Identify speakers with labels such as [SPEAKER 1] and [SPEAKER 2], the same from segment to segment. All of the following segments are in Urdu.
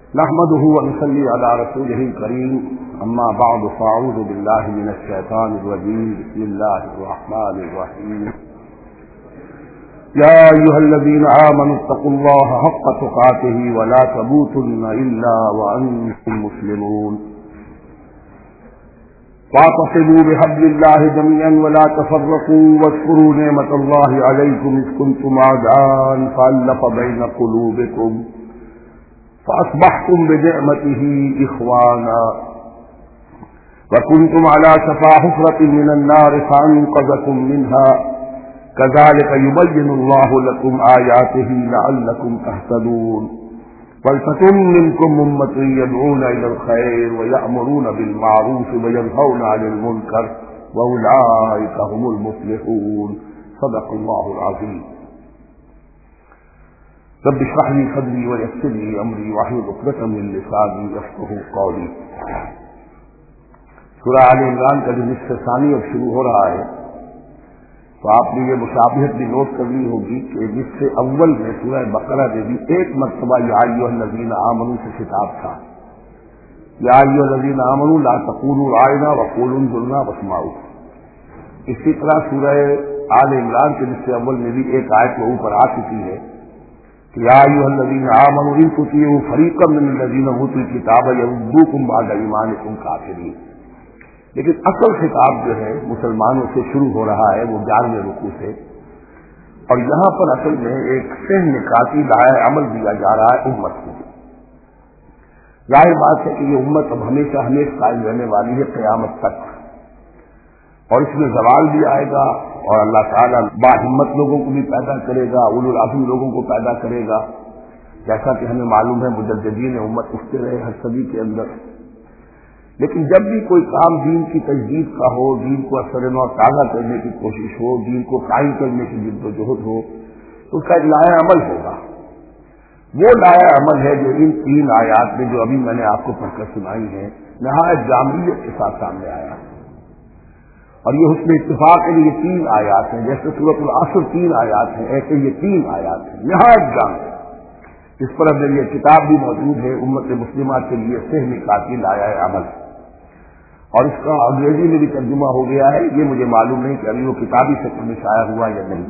[SPEAKER 1] نحمده ونصلي على رسوله الكريم اما بعد فاعوذ بالله من الشيطان الرجيم بسم الله الرحمن الرحيم يا ايها الذين امنوا اتقوا الله حق تقاته ولا تموتن الا وانتم مسلمون واعتصموا بحبل الله جميعا ولا تفرقوا واذكروا نعمة الله عليكم إذ كنتم أعداء فألف بين قلوبكم فأصبحتم بنعمته إخوانا وكنتم على شفا حفرة من النار فأنقذكم منها كذلك يبين الله لكم آياته لعلكم تهتدون فلتكن منكم أمة يدعون إلى الخير ويأمرون بالمعروف وينهون عن المنكر وأولئك هم المفلحون صدق الله العظيم رب اشرح لي صدري ويسر لي أمري واحلل عقدة من لساني يفقهوا قولي. سورہ آل عمران کا جو نصف ثانی اب شروع ہو رہا ہے تو آپ نے یہ مشابہت بھی نوٹ کرنی ہوگی کہ جس سے اول میں سورہ بقرہ میں بھی ایک مرتبہ یا ایھا الذین آمنوا سے خطاب تھا، یا ایھا الذین آمنوا لا تقولوا راعنا وقولوا انظرنا واسمعوا. اسی طرح سورہ آل عمران کے نصف اول میں بھی ایک آیت وہ اوپر آ چکی ہے کہ یا ایھا الذین آمنوا ان تطیعوا فریقا من الذین اوتوا الکتاب یردوکم بعد ایمانکم کافرین. لیکن اصل خطاب جو ہے مسلمانوں سے شروع ہو رہا ہے وہ 11ویں رکوع سے، اور یہاں پر اصل میں ایک سہ نکاتی لائحہ عمل دیا جا رہا ہے امت کو. ظاہر بات ہے کہ یہ امت اب ہمیشہ قائم رہنے والی ہے قیامت تک، اور اس میں زوال بھی آئے گا اور اللہ تعالیٰ باہمت لوگوں کو بھی پیدا کرے گا، اولو العزم لوگوں کو پیدا کرے گا. جیسا کہ ہمیں معلوم ہے مجددین امت اٹھتے رہے ہر صدی کے اندر. لیکن جب بھی کوئی کام دین کی تجدید کا ہو، دین کو اثر نو تازہ کرنے کی کوشش ہو، دین کو قائم کرنے کی جد و جہد ہو، تو اس کا ایک لائحہ عمل ہوگا. وہ لائحہ عمل ہے جو ان 3 آیات میں جو ابھی میں نے آپ کو پڑھ کر سنائی ہیں نہایت جامعیت کے ساتھ سامنے آیا ہے. اور یہ حسن اتفاق کے لیے 3 آیات ہیں، جیسے سورۃ العصر 3 آیات ہیں، ایسے یہ 3 آیات ہیں نہایت جامع. اس پر اب یہ کتاب بھی موجود ہے امت مسلمہ کے لیے سہ نکاتی لائحہ عمل، اور اس کا انگریزی میں بھی ترجمہ ہو گیا ہے. یہ مجھے معلوم نہیں کہ ابھی وہ کتابی شکل میں شائع ہوا یا نہیں.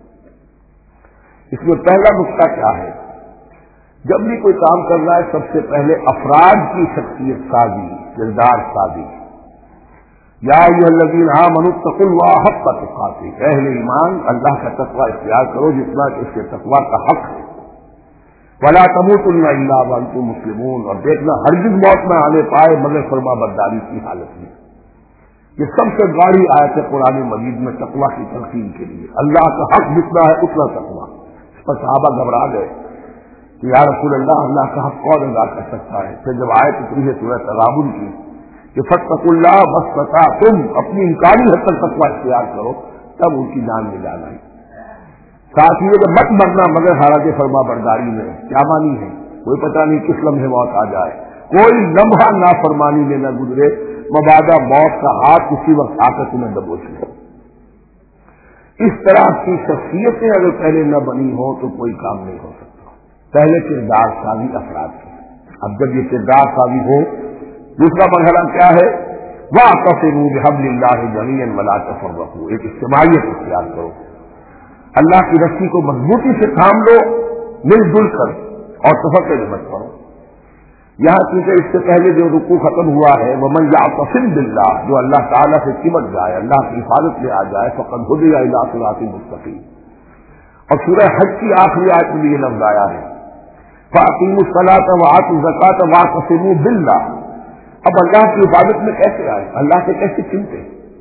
[SPEAKER 1] اس میں پہلا نقطہ کیا ہے؟ جب بھی کوئی کام کر رہا ہے سب سے پہلے افراد کی شخصیت سازی، کردار سازی. یا ایھا الذین آمنوا اتقوا اللہ حق تقاته، اہل ایمان اللہ کا تقوی اختیار کرو جتنا کہ اس کے تقوی کا حق ہے. ولا تموتن الا وانتم مسلمون، اور دیکھنا ہرگز موت نہ آنے پائے مگر فرما برداری کی حالت میں. یہ سب سے بڑی آیت ہے قرآن مجید میں تقوی کی تلقین کے لیے. اللہ کا حق جتنا ہے اتنا تقوی. اس پر صحابہ گھبرا گئے کہ یا رسول اللہ کا حق کون ادا کر سکتا ہے؟ پھر جب آیت اتری ہے سورہ تغابن کی کہ فاتقوا اللہ مستطعتم، اپنی امکانی حد تک تقوی اختیار کرو، تب ان کی جان میں جان آئی. ساتھ ہی کہ مت مرنا مگر حالت فرما برداری میں. کیا مانی ہے؟ کوئی پتہ نہیں کس لمحے موت آ جائے، کوئی لمحہ نافرمانی میں نہ گزرے، مبادا موت کا ہاتھ اسی وقت آ کر تمہیں دبوچ لے. اس طرح کی شخصیتیں اگر پہلے نہ بنی ہو تو کوئی کام نہیں ہو سکتا. پہلے کردار سازی افراد کی. اب جب یہ کردار سازی ہو، دوسرا مرحلہ کیا ہے؟ واعتصموا بحبل اللہ جمیعا ولا تفرقوا، ایک اجتماعیت اختیار کرو، اللہ کی رسی کو مضبوطی سے تھام لو، مل جل کر، اور تفرقے میں مت کرو. یہاں کیونکہ اس سے پہلے جو رکوع ختم ہوا ہے ومن یعتصم باللہ، جو اللہ تعالیٰ سے چمٹ جائے، اللہ کی حفاظت میں آ جائے، فقد ہدی الی صراط مستقیم. اور سورہ حج کی آخری آیت میں یہ لفظ آیا ہے فاقیموا الصلاۃ وآتوا الزکاۃ واعتصموا باللہ. اب اللہ کی حفاظت میں کیسے آئے؟ اللہ سے کیسے چمٹے؟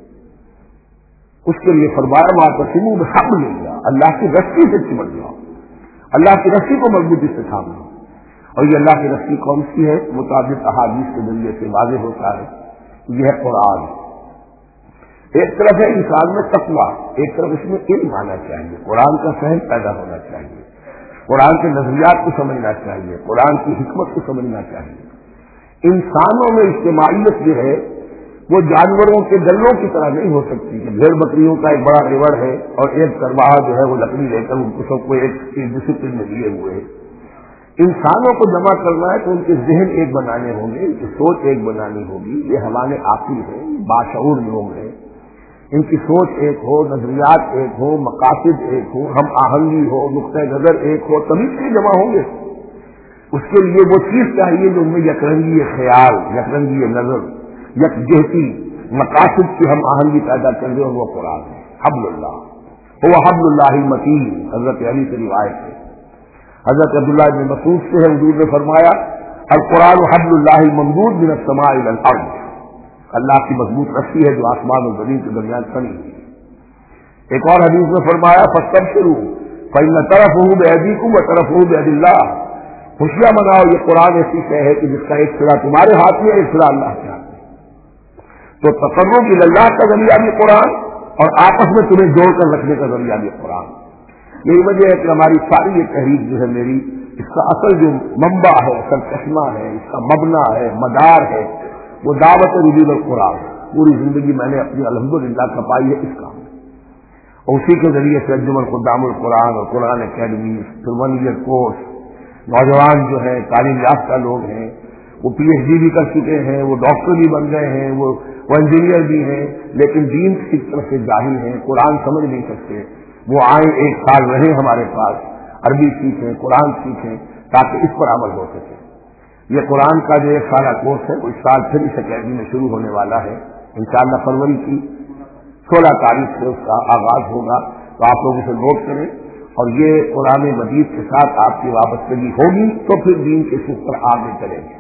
[SPEAKER 1] اس کے لیے فرمایا واعتصموا بحبل اللہ، اللہ کی رسی سے چمٹ جاؤ، اللہ کی رسی کو مضبوطی سے تھام لو. اور یہ اللہ کی رسی کون سی ہے؟ مطابق احادیث کے ذریعے سے واضح ہوتا ہے. یہ ہے قرآن. ایک طرف ہے انسان میں تقویٰ، ایک طرف اس میں علم آنا چاہیے، قرآن کا فہم پیدا ہونا چاہیے، قرآن کے نظریات کو سمجھنا چاہیے، قرآن کی حکمت کو سمجھنا چاہیے. انسانوں میں اجتماعیت جو ہے وہ جانوروں کے دلوں کی طرح نہیں ہو سکتی کہ بھیڑ بکریوں کا ایک بڑا ریوڑ ہے اور ایک چرواہا جو ہے وہ لکڑی لے کر ان کو سب کو ایک ڈسپلن میں لیے ہوئے ہے. انسانوں کو جمع کرنا ہے تو ان کے ذہن ایک بنانے ہوں گے، ان کی سوچ ایک بنانی ہوگی. یہ ہمارے عاقل ہیں، باشعور لوگ ہیں، ان کی سوچ ایک ہو، نظریات ایک ہو، مقاصد ایک ہو، ہم آہنگی ہو، نقطۂ نظر ایک ہو، تبھی سے جمع ہوں گے. اس کے لیے وہ چیز چاہیے جو ان میں یکرنگی خیال، یکرنگی نظر، یکجہتی مقاصد کی ہم آہنگی پیدا کر دیں، اور وہ قرآن ہے. حبل اللہ وہ حبل اللہ المتین، حضرت علی سے روایت ہے. حضرت عبداللہ بن مسعود سے ہے، حضور نے فرمایا القرآن حبل اللہ ممدود من السماء الى الارض، اللہ کی مضبوط رسی ہے جو آسمان اور زمین کے درمیان کھڑی ہے. ایک اور حدیث میں فرمایا فاستبشروا فإن طرفه بأيديكم وطرفه بيد الله، خوشیاں مناؤ، یہ قرآن ایسی شے ہے کہ جس کا ایک سرا تمہارے ہاتھ میں، ایک سرا اللہ کے ہاتھ میں. تو تقرب الی اللہ کا ذریعہ بھی قرآن، اور آپس میں تمہیں جوڑ کر رکھنے کا ذریعہ بھی قرآن. یہی وجہ ہے کہ ہماری ساری یہ تحریک جو ہے میری، اس کا اصل جو منبع ہے، اصل چشمہ ہے، اس کا مبنا ہے، مدار ہے، وہ دعوت رجوع القرآن. پوری زندگی میں نے اپنی الحمدللہ کھپائی ہے اس کام میں، اور اسی کے ذریعے سے انجمن خدام القرآن اور قرآن اکیڈمی، پھر 1 ایئر کورس، نوجوان جو ہیں تعلیم یافتہ لوگ ہیں، وہ پی ایچ ڈی بھی کر چکے ہیں، وہ ڈاکٹر بھی بن گئے ہیں، وہ انجینئر بھی ہیں، لیکن دین کی طرف سے جاہل ہیں، قرآن سمجھ نہیں سکتے. وہ آئیں، 1 سال رہیں ہمارے پاس، عربی سیکھیں، قرآن سیکھیں، تاکہ اس پر عمل ہو سکے. یہ قرآن کا جو 1 سالہ کورس ہے وہ اس سال پھر اس اکیڈمی میں شروع ہونے والا ہے. انشاءاللہ فروری کی 16 تاریخ سے اس کا آغاز ہوگا. تو آپ لوگ اسے نوٹ کریں، اور یہ قرآن مجید کے ساتھ آپ کی وابستگی ہوگی تو پھر دین کے سوکھ پر آگے چلیں گے.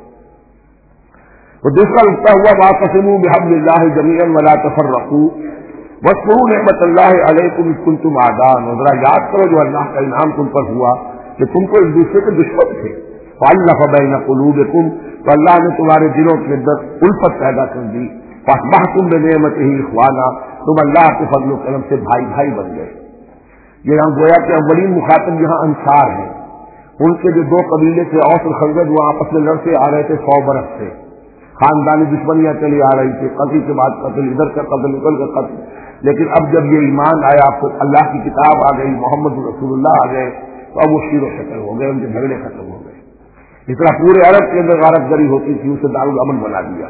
[SPEAKER 1] تو دوسرا نقطہ ہوا واعتصموا بحبل اللہ جمیعا ولا تفرقوا واذکروا نعمت اللہ علیکم اذ کنتم اعداء، ذرا یاد کرو جو اللہ کا انعام تم پر ہوا کہ تم کو ایک دوسرے کے دشمن تھے. فالف بین قلوبکم، تو اللہ نے تمہارے دلوں کے اندر الفت پیدا کر دی. فاصبحتم بنعمتہ اخوانا، تم اللہ کے فضل و کرم سے بھائی بھائی بن گئے. یہ ہم گویا کہ اولین مخاطب یہاں انصار ہیں. ان کے جو 2 قبیلے تھے اوس اور خزرج، وہ آپس میں لڑتے آ رہے تھے 100 برس سے، خاندانی دشمنیاں چلی آ رہی تھی، قتل کے بعد قتل، ادھر کا قتل ادھر کا قتل. لیکن اب جب یہ ایمان آیا، آپ کو اللہ کی کتاب آ گئی، محمد رسول اللہ آ گئے، تو اب وہ شیر و شکل ہو گئے، ان کے جھگڑے ختم ہو گئے. اس طرح پورے عرب کے اندر غارت گری ہوتی تھی، اسے دارالامن بنا دیا.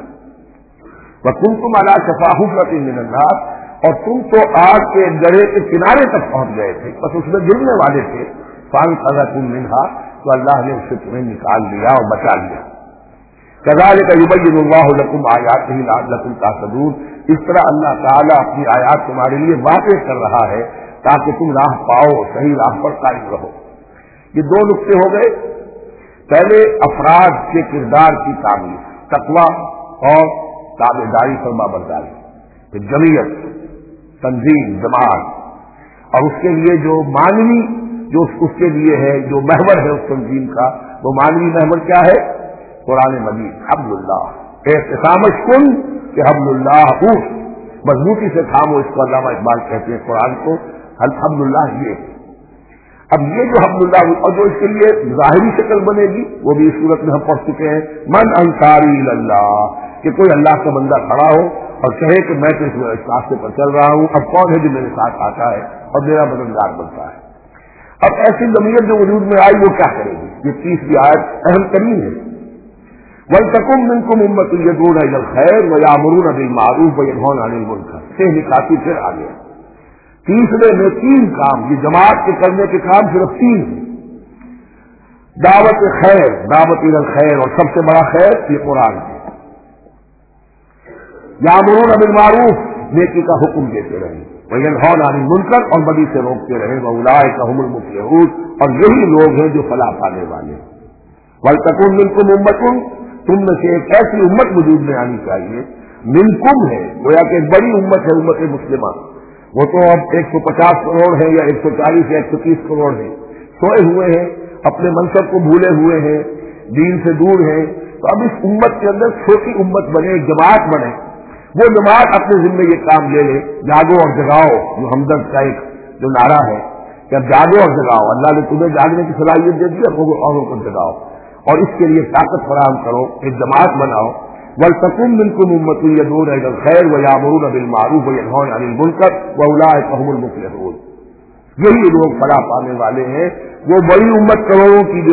[SPEAKER 1] وَكُنْتُمْ عَلَىٰ شَفَا حُفْرَةٍ مِّنَ النَّارِ، اور تم تو آگ کے گڑھے کے کنارے تک پہنچ گئے تھے، بس اس میں گرنے والے تھے. فَأَنْقَذَكُم مِّنْهَا، تو اللہ نے اس سے تمہیں نکال لیا اور بچا لیا. كَذَٰلِكَ يُبَيِّنُ اللَّهُ لَكُمْ آيَاتِهِ لَعَلَّكُمْ تَهْتَدُونَ، اس طرح اللہ تعالیٰ اپنی آیات تمہارے لیے واضح کر رہا ہے تاکہ تم راہ پاؤ، صحیح راہ پر قائم رہو. یہ 2 نقطے ہو گئے. پہلے افراد کے کردار کی تعمیر، تقویٰ اور تابعداری فرمانبرداری، پھر جمعیت، تنظیم، جماعت، اور اس کے لیے جو معنوی جو اس کے لیے ہے، جو محور ہے اس تنظیم کا، وہ معنوی محور کیا ہے؟ قرآن مجید، حبل اللہ. احتسامش کن کہ حبل اللہ اوف، مضبوطی سے تھامو. اس کو علامہ اقبال کہتے ہیں قرآن کو حبل اللہ. یہ اب یہ جو حبل اللہ، اور جو اس کے لیے ظاہری شکل بنے گی وہ بھی اس صورت میں ہم پڑھ چکے ہیں، من انصاری اللہ، کہ کوئی اللہ کا بندہ کھڑا ہو اور کہے کہ میں تو اس راستے پر چل رہا ہوں، اب کون ہے جو میرے ساتھ آتا ہے اور میرا مددگار بنتا ہے. اب ایسی جمعیت جو وجود میں آئی وہ کیا کرے گی؟ یہ 30ویں آیت اہم ترین ہے. وَلْتَكُن مِّنكُمْ أُمَّةٌ يَدْعُونَ إِلَى الْخَيْرِ وَيَأْمُرُونَ بِالْمَعْرُوفِ وَيَنْهَوْنَ عَنِ الْمُنكَرِ سے نکاتی پھر آ گیا. تیسرے میں 3 کام، یہ جماعت کے کرنے کے کام صرف 3 ہیں. دعوت خیر، دعوت الى الخیر، اور سب سے بڑا خیر یہ قرآن ہے. یامرون بالمعروف، نیکی کا حکم دیتے رہیں، وینہون عن المنکر، اور بدی سے روکتے رہیں. واولئک هم المفلحون، اور یہی لوگ ہیں جو فلاح پانے والے. ولتکن منکم امۃ، تم میں سے ایک ایسی امت وجود میں آنی چاہیے. منکم ہے گویا کہ ایک بڑی امت ہے، امت مسلمہ. وہ تو اب 150 کروڑ ہے یا 140 یا 130 کروڑ ہے، سوئے ہوئے ہیں، اپنے منصب کو بھولے ہوئے ہیں، دین سے دور ہیں. تو اب اس امت کے اندر چھوٹی امت بنے، ایک جماعت بنے. وہ جماعت اپنے ذمہ یہ کام لے لے، جاگو اور جگاؤ، جو ہمدرد کا ایک جو نعرہ ہے کہ اب جاگو اور جگاؤ. اللہ نے تمہیں جاگنے کی صلاحیت دے دی، اب اوروں کو جگاؤ، اور اس کے لیے طاقت فراہم کرو، ایک جماعت بناؤ. وَلْتَكُن مِّنكُمْ أُمَّةٌ يَدْعُونَ إِلَى الْخَيْرِ وَيَأْمُرُونَ بِالْمَعْرُوفِ وَيَنْهَوْنَ عَنِ الْمُنكَرِ وَأُولَٰئِكَ هُمُ الْمُفْلِحُونَ. یہی لوگ فلاح پانے والے ہیں. وہ بڑی امت کروڑوں کی جو ہے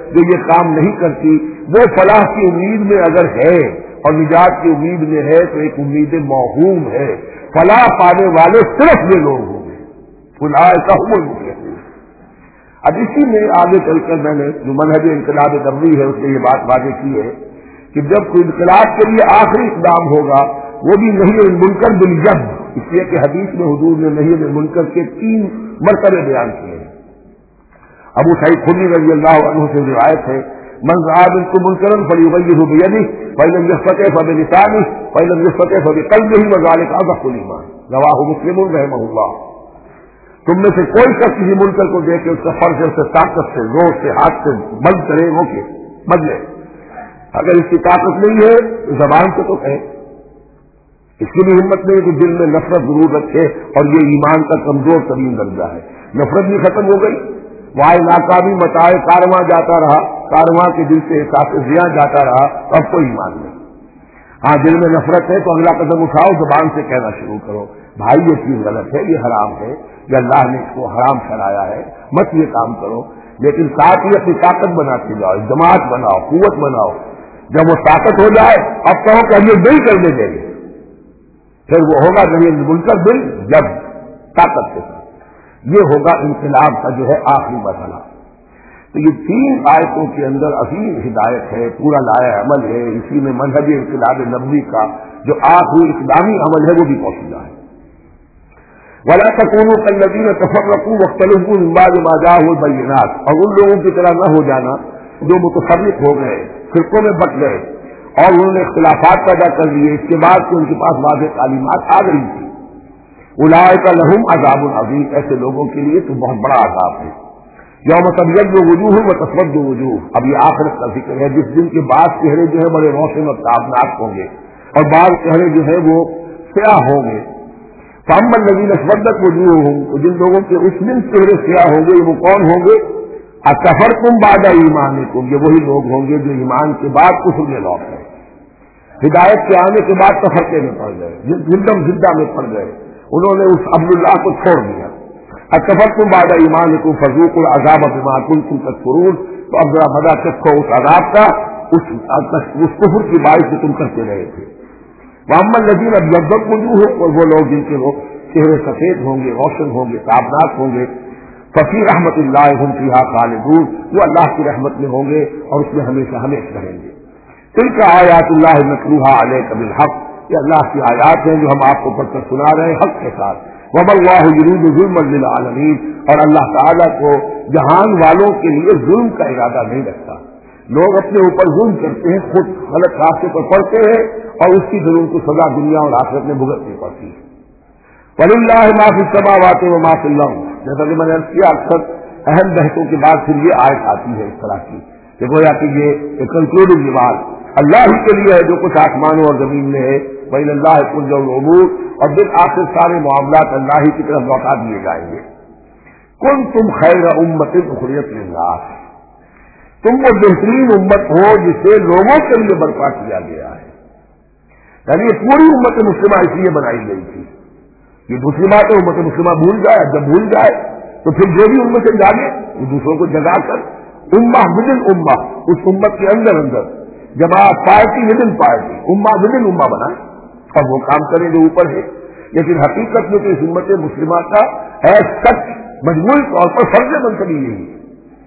[SPEAKER 1] جو یہ کام نہیں کرتی، وہ فلاح کی امید میں اگر ہے اور نجات کی امید میں ہے تو ایک امید موہوم ہے۔ فلاح پانے والے صرف یہ لوگ ہوں گے، اولئک هم المفلحون۔ اب اسی میں آگے چل کر میں نے جو منہج انقلاب دموی ہے اس نے یہ بات واضح کی ہے کہ جب کوئی انقلاب کے لیے آخری اقدام ہوگا وہ بھی نہی عن المنکر بالجد، اس لیے کہ حدیث میں حضور نے نہی عن المنکر کے 3 مرتبے بیان کیے ہیں۔ ابو سعید خدری رضی اللہ عنہ سے روایت ہے، من رأى منكم منكرا فليغيره بيده فإن لم يستطع فبلسانه فإن لم يستطع فبقلبه وذلك أضعف الإيمان، رواہ مسلم رحمہ اللہ۔ تم میں سے کوئی شخص کسی منکر کو دیکھ کے اس کا فرض ہے اسے طاقت سے، زور سے، ہاتھ سے بند کرے، روکے، بدلے۔ اگر اس کی طاقت نہیں ہے تو زبان سے تو کہے، اس کی بھی ہمت نہیں کہ دل میں نفرت ضرور رکھے، اور یہ ایمان کا کمزور ترین درجہ ہے۔ نفرت بھی ختم ہو گئی، وائے ناکامی متائے کارواں جاتا رہا، کارواں کے دل سے احساس زیاں جاتا رہا، اب کوئی ایمان نہیں۔ ہاں دل میں نفرت ہے تو اگلا قدم اٹھاؤ، زبان سے کہنا شروع کرو، بھائی یہ چیز غلط ہے، یہ حرام ہے، یہ اللہ نے اس کو حرام ٹھہرایا ہے، مت یہ کام کرو۔ لیکن ساتھ ہی اپنی طاقت بناتے جاؤ، جماعت بناؤ، قوت بناؤ۔ جب وہ طاقت ہو جائے اب کہو کہ ہم یہ نہیں کرنے دیں گے، پھر وہ ہوگا نہی عن المنکر بل جب، طاقت کے ساتھ۔ یہ ہوگا انقلاب کا جو ہے آخری مرحلہ۔ تو یہ 3 آیتوں کے اندر عظیم ہدایت ہے، پورا لایا عمل ہے، اسی میں منہج انقلاب نبوی کا جو آخری اقدامی عمل ہے وہ بھی پوشیدہ ہے۔ وَلَا تَكُونُوا كَالَّذِينَ تَفَرَّقُوا وَاخْتَلَفُوا مِن بَعْدِ مَا جَاءَهُمُ الْبَيِّنَاتُ، اور ان لوگوں کی طرح نہ ہو جانا جو متفرق ہو گئے، فرقوں میں بٹ گئے اور انہوں نے اختلافات پیدا کر لیے اس کے بعد کہ ان کے پاس واضح تعلیمات آ گئی تھی۔ اولئک لہم عذاب عظیم، ایسے لوگوں کے لیے تو بہت بڑا عذاب ہے۔ یوم تبیض وجوہ وتسود وجوہ، اب یہ آخرت کا ذکر ہے جس دن کے بعد چہرے جو ہے بڑے روشن اور تابناک ہوں گے اور بعض چہرے جو ہے وہ سیاہ ہوں گے۔ فاما الذین اسودت وجوہہم، جن لوگوں کے اس دن چہرے سیاہ ہوں گے وہ کون ہوں گے؟ اکفرتم بعد ایمانکم، یہ وہی لوگ ہوں گے جو ایمان کے بعد کفر میں لوٹ گئے، ہدایت کے آنے کے بعد تفرقے میں پڑ گئے، زندم زدہ میں پڑ گئے، انہوں نے اس عبداللہ کو چھوڑ دیا۔ اکفرتم بعد ایمانکم فذوقوا العذاب بما کنتم تکفرون، تو اب ذرا مزہ چکھو اس عذاب کا، اس کفر کی باعث جو تم کرتے رہے تھے۔ واما الذین ابیضت وجوہہم، اور وہ لوگ جن کے چہرے سفید ہوں گے، روشن ہوں گے، تابناک ہوں گے، ففی رحمت اللہ ہم فیہا خالدون، وہ اللہ کی رحمت میں ہوں گے اور اس میں ہمیشہ ہمیشہ رہیں گے۔ تلک آیات اللہ نتلوہا علیک بالحق، یہ اللہ کی آیات ہیں جو ہم آپ کو پڑھ کر سنا رہے ہیں حق کے ساتھ۔ وما اللہ یرید ظلما للعالمین، اور اللہ تعالیٰ کو جہان والوں کے لیے ظلم کا ارادہ نہیں رکھتا۔ لوگ اپنے اوپر ظلم کرتے ہیں، خود غلط راستے پر پڑتے ہیں اور اس کی ظلم کو سزا دنیا اور آخرت میں بھگتنی پڑتی ہے۔ وَلِلَّهِ مَا فِي السَّمَاوَاتِ وَمَا فِي الْأَرْضِ، جیسا کہ میں نے عرض کیا اکثر اہم بحثوں کے بعد پھر یہ آیت آتی ہے اس طرح کی کہ گویا کہ یہ ایک کنکلوڈنگ بات اللہ ہی کے لیے ہے جو کچھ آسمانوں اور زمین میں ہے، وَإِلَى اللَّهِ تُرْجَعُ الْأُمُورُ، اور بالآخر سارے معاملات اللہ ہی کی طرف لوٹا دیے جائیں گے۔ كُنتُمْ خَيْرَ أُمَّةٍ أُخْرِجَتْ لِلنَّاسِ، تم وہ بہترین امت ہو جسے لوگوں کے لیے برپا کیا گیا ہے، یعنی یہ پوری امت مسلمہ اس لیے بنائی گئی تھی۔ یہ دوسری بات ہے امت مسلمہ بھول جائے، جب بھول جائے تو پھر جو بھی امت سے جاگے وہ دوسروں کو جگا کر امہ بدن امہ، اس امت کے اندر اندر جماعت، پارٹی ودن پارٹی، امہ ودن امہ بنائے اور وہ کام کریں جو اوپر ہے۔ لیکن حقیقت میں تو اس امت مسلمہ کا سچ مجموعی طور پر فرض منتبی یہی ہے۔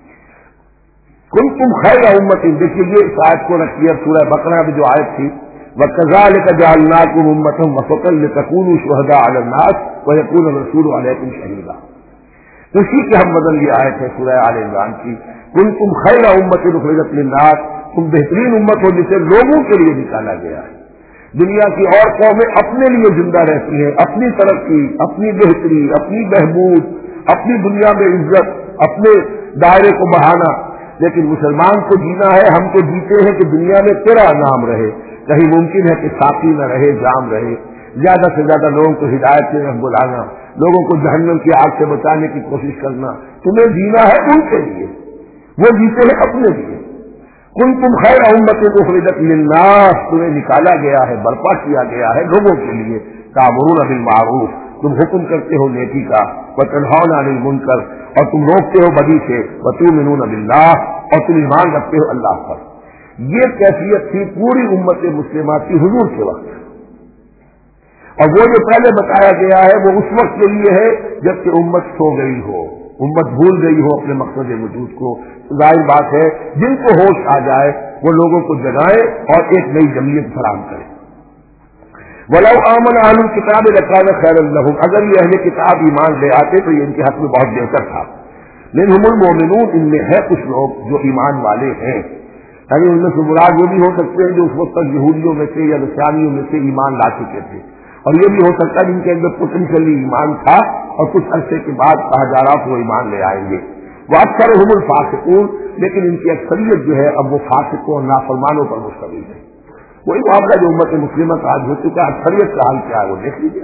[SPEAKER 1] کنتم خیر امت، دیکھیے یہ اس آیت کو رکھیے سورہ بقرہ میں جو آیت تھی، وَكَذَلِكَ جَعَلْنَاكُمْ أُمَّةً وَسَطًا لِتَكُونُوا شُهَدَاءَ عَلَى النَّاسِ وَيَكُونَ الرَّسُولُ عَلَيْكُمْ شَهِيدًا، اسی کے ہم بدل یہ آیت ہے سورہ آل عمران کی، کنتم خیر امت اخرجت للناس، تم بہترین امت ہو جسے لوگوں کے لیے نکالا گیا ہے۔ دنیا کی اور قومیں اپنے لیے زندہ رہتی ہیں، اپنی ترقی، اپنی بہتری، اپنی بہبود، اپنی دنیا میں عزت، اپنے دائرے کو بڑھانا، لیکن مسلمان کو جینا ہے، ہم کو جیتے ہیں کہ دنیا میں تیرا نام رہے، کہیں ممکن ہے کہ ساقی نہ رہے، جام رہے، زیادہ سے زیادہ لوگوں کو ہدایت کی طرف بلانا، لوگوں کو جہنم کی آگ سے بچانے کی کوشش کرنا، تمہیں جینا ہے ان کے لیے، وہ جیتے ہیں اپنے لیے۔ کنتم خیر امت اخرجت للناس، تمہیں نکالا گیا ہے، برپا کیا گیا ہے لوگوں کے لیے، تأمرون بالمعروف، تم حکم کرتے ہو نیکی کا، وتنہون عن المنکر، اور تم روکتے ہو بدی سے، وتؤمنون باللہ، اور تم ایمان رکھتے ہو اللہ پر۔ یہ کیفیت تھی پوری امت مسلمہ کی حضور کے وقت، اور وہ جو پہلے بتایا گیا ہے وہ اس وقت کے لیے ہے جبکہ امت سو گئی ہو، امت بھول گئی ہو اپنے مقصد وجود کو۔ ظاہر بات ہے جن کو ہوش آ جائے وہ لوگوں کو جگائے اور ایک نئی جمعیت فراہم کرے۔ وَلَوْ آمَنَ أَهْلُ الْكِتَابِ لَكَانَ خَيْرًا لَهُمْ، اگر یہ اہل کتاب ایمان لے آتے تو یہ ان کے حق میں بہت بہتر تھا۔ مِنْهُمُ الْمُؤْمِنُونَ، ان میں ہے کچھ لوگ جو ایمان والے ہیں، یعنی ان میں سے مراد وہ بھی ہو سکتے ہیں جو اس وقت تک یہودیوں میں سے یا نصرانیوں میں سے ایمان لا چکے تھے، اور یہ بھی ہو سکتا ہے جن کے اندر پوٹینشلی ایمان تھا اور کچھ عرصے کے بعد کہا جا رہا کہ وہ ایمان لے آئیں گے۔ وَأَكْثَرُهُمُ الْفَاسِقُونَ، لیکن ان کی اکثریت جو ہے اب وہ فاسقوں اور نافرمانوں پر مشتمل ہے۔ وہی معاملہ جو امت مسلمہ کا آج ہو چکا ہے، اکثریت کا حال کیا ہے وہ دیکھ لیجیے۔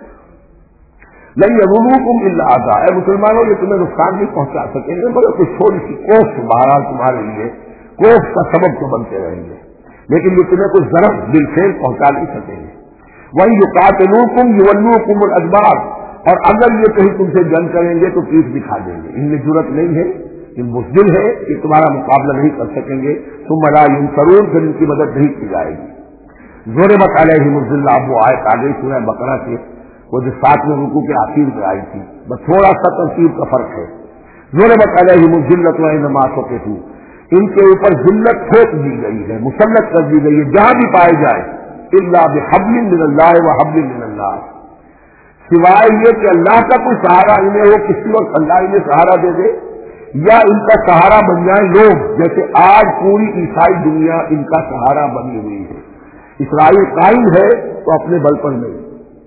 [SPEAKER 1] لَن يَضُرُّوكُمْ إِلَّا أَذًى، اے مسلمانوں یہ تمہیں نقصان نہیں پہنچا سکیں گے مگر کچھ تھوڑی سی کوفت بہرحال تمہارے لیے کوفت کا سبب تو بنتے رہیں گے، لیکن یہ تمہیں کچھ ضرر بالفعل پہنچا نہیں سکیں گے۔ وَإِن يُقَاتِلُوكُمْ يُوَلُّوكُمُ الْأَدْبَارَ، اور اگر یہ کہیں تم سے جنگ کریں گے تو پیٹھ دکھا دیں گے، ان میں جرأت نہیں ہے، یہ بزدل ہے کہ تمہارا مقابلہ نہیں کر سکیں گے۔ ثم لا ينصرون، پھر ان کی مدد نہیں کی جائے گی۔ ضربت علیہم الذلہ، وہ آیت آ گئی سورہ بقرہ سے، وہ جو 7ویں رکوع کے آخر میں آئی تھی، بس تھوڑا سا ترتیب کا فرق ہے۔ ضربت علیہم الذلۃ وانما ثقفوا، ان کے اوپر ذلت تھوپ دی گئی ہے، مسلط کر دی گئی ہے جہاں بھی پائے جائے، الا بحبل من اللہ وحبل من الناس، سوائے یہ کہ اللہ کا کوئی سہارا انہیں ہو، کسی وقت اللہ انہیں سہارا دے دے، یا ان کا سہارا بن جائیں لوگ، جیسے آج پوری عیسائی دنیا ان کا سہارا بنی ہوئی ہے۔ اسرائیل قائم ہے تو اپنے بل پر نہیں،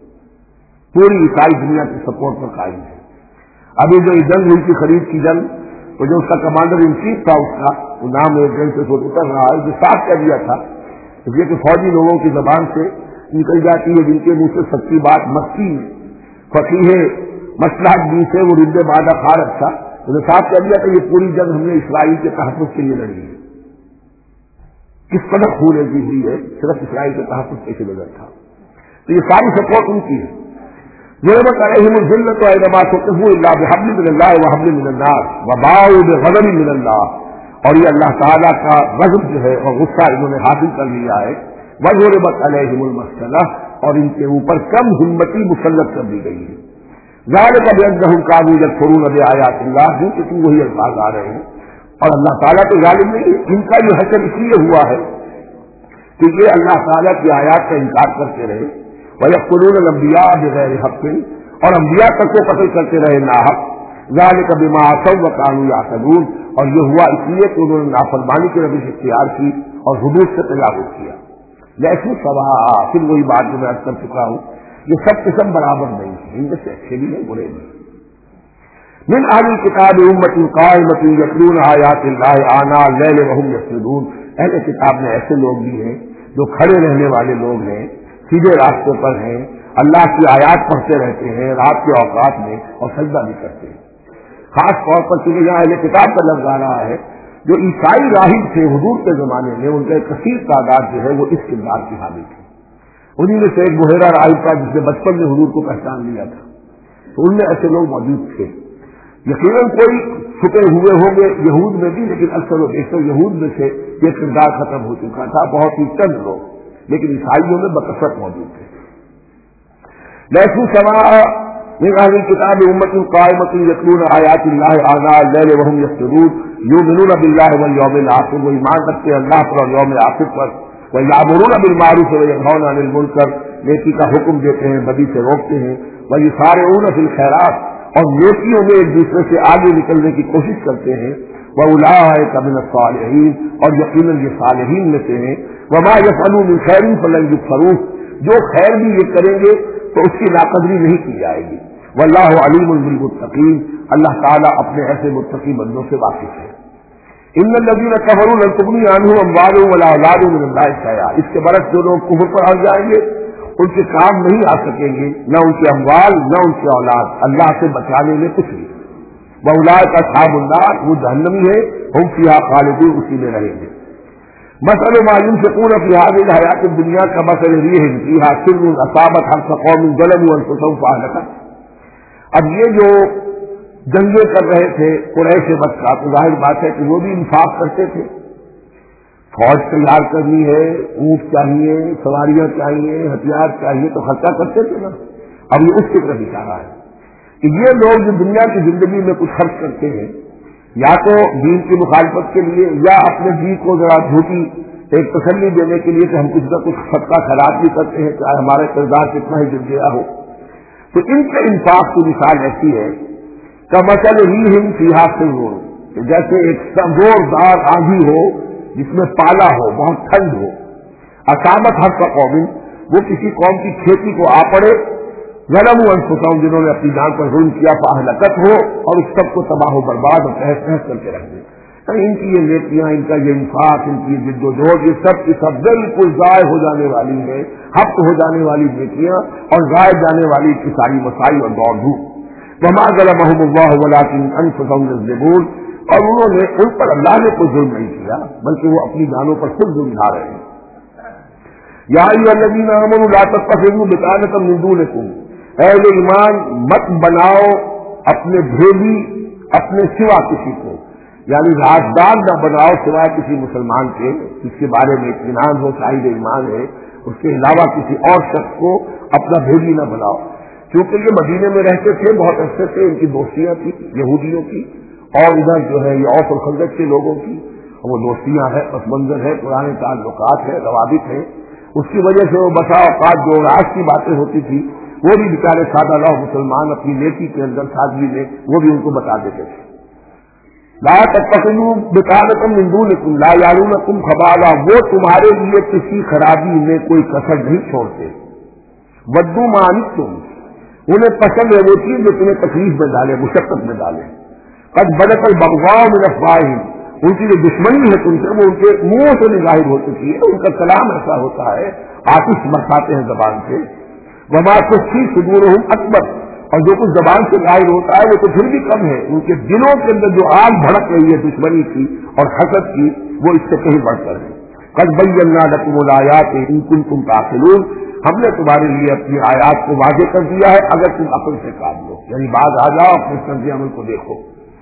[SPEAKER 1] پوری عیسائی دنیا کی سپورٹ پر قائم ہے۔ ابھی جو جنگ ہوئی تھی خرید کی جنگ، وہ جو اس کا کمانڈر ان چیف تھا، اس کا وہ نام ایک دن سے اتر رہا ہے، جو صاف کہہ دیا تھا اس لیے کہ فوجی لوگوں کی زبان سے نکل جاتی ہے جن کے منہ سے سچی بات مستی فقیہ مصلحت بھی سے وہ رد بادہ خارج تھا، انہوں نے صاف کہہ دیا کہ یہ پوری جنگ ہم نے اسرائیل کے تحفظ کے لیے لڑی ہے۔ کس قدر خون ریزی ہوئی ہے، صرف اسرائیل کے تحفظ کے نظر تھا، تو یہ ساری سپورٹ ان کی ہے۔ ضربت علیہم الذلۃ وانما ثقفوا الا بحبل من اللہ وحبل من الناس وباؤوا بغضب من اللہ، اور یہ اللہ تعالیٰ کا غضب جو ہے اور غصہ انہوں نے حاصل کر لیا ہے۔ وضربت علیہم المسکنہ، اور ان کے اوپر کم ہمتی مسلط کر دی گئی ہے۔ ذالک بانہم کانوا یکفرون بآیات اللہ، کیونکہ وہی الفاظ آ رہے ہیں، اور اللہ تعالیٰ تو ظالم نہیں ہے، ان کا یہ حشر اس لیے ہوا ہے کہ یہ اللہ تعالیٰ کی آیات کا انکار کرتے رہے، وَيَقْتُلُونَ الْأَنْبِيَاءَ بِغَيْرِ حَقٍّ، اور انبیاء تک کو قتل کرتے رہے ناحق۔ ذَلِكَ بِمَا عَصَوْا وَكَانُوا يَعْتَدُونَ، اور یہ ہوا اس لیے کہ انہوں نے نافرمانی کی روش اختیار کی اور حدود سے تجاوز کیا۔ لیسوا سواء، پھر وہی بات جو میں عرض کر چکا ہوں، یہ سب قسم برابر نہیں ہے، ان میں سے اچھے بھی ہیں برے بھی۔ من اہل الکتاب امۃ قائمۃ یتلون آیات اللہ آناء اللیل وہم یسجدون، اہل کتاب میں ایسے لوگ بھی ہیں جو کھڑے رہنے والے لوگ ہیں، سیدھے راستے پر ہیں، اللہ کی آیات پڑھتے رہتے ہیں رات کے اوقات میں اور سجدہ بھی کرتے ہیں۔ خاص طور پر چونکہ یہاں اہل کتاب کا لفظ آ رہا ہے، جو عیسائی راہب تھے حضور کے زمانے میں، ان کا ایک کثیر تعداد جو ہے وہ اس کردار کی حامل تھی۔ انہیں میں سے ایک بحیرہ راہب تھا جس نے بچپن میں حضور کو پہچان لیا تھا، تو ان میں ایسے لوگ موجود تھے۔ یقیناً کوئی چھپے ہوئے ہوں گے یہود میں بھی، لیکن اکثر و بیشتر یہود میں سے یہ کردار ختم ہو چکا تھا، بہت ہی چند لوگ، لیکن عیسائیوں میں بکثرت موجود تھے۔ لیسوا سواء من اہل الکتاب امۃ قائمۃ یتلون آیات اللہ آناء اللیل وہم یسجدون یؤمنون باللہ والیوم الآخر، وہ ایمان رکھتے ہیں اللہ پر اور یوم آخر پر، ویأمرون بالمعروف وینہون عن المنکر، نیکی کا حکم دیتے ہیں بدی سے روکتے ہیں، ویسارعون فی الخیرات، اور نیکیوں میں ایک دوسرے سے آگے نکلنے کی کوشش کرتے ہیں، وأولئک من الصالحین، اور یقیناً یہ صالحین میں سے ہیں، وما یفعلوا من خیر فلن یکفروہ، جو خیر بھی یہ کریں گے تو اس کی ناقدری نہیں کی جائے گی۔ واللہ علیم بالمتقین، اللہ تعالیٰ اپنے ایسے متقی بندوں سے واقف ہے۔ ان الذین کفروا لن تغنی عنہم اموالهم ولا اولادهم من اللہ شیئا، اس کے برعکس جو لوگ کفر پر اڑ جائیں گے ان کے کام نہیں آ سکیں گے، نہ ان کے اموال نہ ان کی اولاد اللہ سے بچانے میں کچھ نہیں۔ واولئک اصحاب النار، وہ جہنمی ہے، ہم فیہا خالدون، اسی میں رہیں گے۔ مثل ما ينفقون في هذه الحیات الدنیا كمثل ريح فيها سر اصابت حرث قوم ظلموا انفسهم فاهلكت۔ اب یہ جو جنگیں کر رہے تھے قریش مکہ، تو ظاہر بات ہے کہ وہ بھی انفاق کرتے تھے، فوج تیار کرنی ہے، اونٹ چاہیے، سواریاں چاہیے، ہتھیار چاہیے، تو خرچہ کرتے تھے نا۔ اب یہ اس فکر دکھا رہا ہے کہ یہ لوگ جو دنیا کی زندگی میں کچھ خرچ کرتے ہیں، یا تو دین کی مخالفت کے لیے، یا اپنے جی کو ذرا جھوٹی ایک تسلی دینے کے لیے کہ ہم کچھ نہ کچھ صدقہ خیرات بھی کرتے ہیں، چاہے ہمارا کردار کتنا ہی گر گیا ہو، تو ان کے انفاق کی مثال ایسی ہے کہ مثل ریح فیہا سر، جیسے ایک زوردار آندھی ہو جس میں پالا ہو، بہت ٹھنڈ ہو، اصابت حرث قوم، وہ کسی قوم کی کھیتی کو آ پڑے، ظلموا انفسهم، جنہوں نے اپنی جان پر ظلم کیا، فاہلکت ہو، اور اس سب کو تباہ و برباد اور تہس نہس کر کے رکھ دے۔ ان کی یہ نیکیاں، ان کا یہ انفاق، ان کی یہ جد و جہد، یہ سب کی سب بالکل ضائع ہو جانے والی ہے، حق ہو جانے والی نیکیاں اور ضائع جانے والی کی ساری مسائی اور دوڑ دھوپ۔ وما ظلمهم الله ولكن انفسهم يظلمون، اور انہوں نے ان پر اللہ نے کوئی ظلم نہیں کیا، بلکہ وہ اپنی جانوں پر خود ظلم ڈھا رہے ہیں۔ یا ایھا الذین آمنوا لا تتخذوا بطانة من دونکم، اہل ایمان مت بناؤ اپنے بھیلی اپنے سوا کسی کو، یعنی رازدار نہ بناؤ سوائے کسی مسلمان کے جس کے بارے میں اطمینان ہو، صاحب ایمان ہے، اس کے علاوہ کسی اور شخص کو اپنا بھیلی نہ بناؤ۔ کیونکہ یہ مدینے میں رہتے تھے، بہت عرصے سے ان کی دوستیاں تھیں یہودیوں کی، اور ادھر جو ہے یہ اوس اور خزرج کے لوگوں کی، وہ دوستیاں ہیں، پس منظر ہے، پرانے تعلقات ہیں، روابط ہیں، اس کی وجہ سے وہ بسا اوقات جو راز کی باتیں ہوتی تھی وہ بھی بیچارے سادہ لوگ مسلمان اپنی نیکی کے اندر سادگی میں وہ بھی ان کو بتا دیتے تھے۔ لا تتخذوا بطانة من دونکم لا یعلونکم خبالا، وہ تمہارے لیے کسی خرابی میں کوئی کسر نہیں چھوڑتے۔ ودوا ما عنتم، انہیں پسند ہے وہ چیز جو تمہیں تکلیف میں ڈالے، مشقت میں ڈالے۔ قد بدت البغضاء من افواہہم، ان کی جو دشمنی ہے تم سے وہ ان کے منہ سے ظاہر ہو چکی ہے، ان کا کلام ایسا ہوتا ہے، آتش برساتے ہیں زبان سے۔ وما تخفی صدورہم اکبر، اور جو کچھ زبان سے ظاہر ہوتا ہے وہ تو پھر بھی کم ہے، ان کے دلوں کے اندر جو آگ بھڑک رہی ہے دشمنی کی اور حسد کی، وہ اس سے کہیں بڑھ کر ہے۔ قد بینا لکم الآیات ان کنتم تعقلون، ہم نے تمہارے لیے اپنی آیات کو واضح کر دیا ہے اگر تم عقل سے کام لو، یعنی بعد آ جاؤ اپنے طرز عمل کو دیکھو۔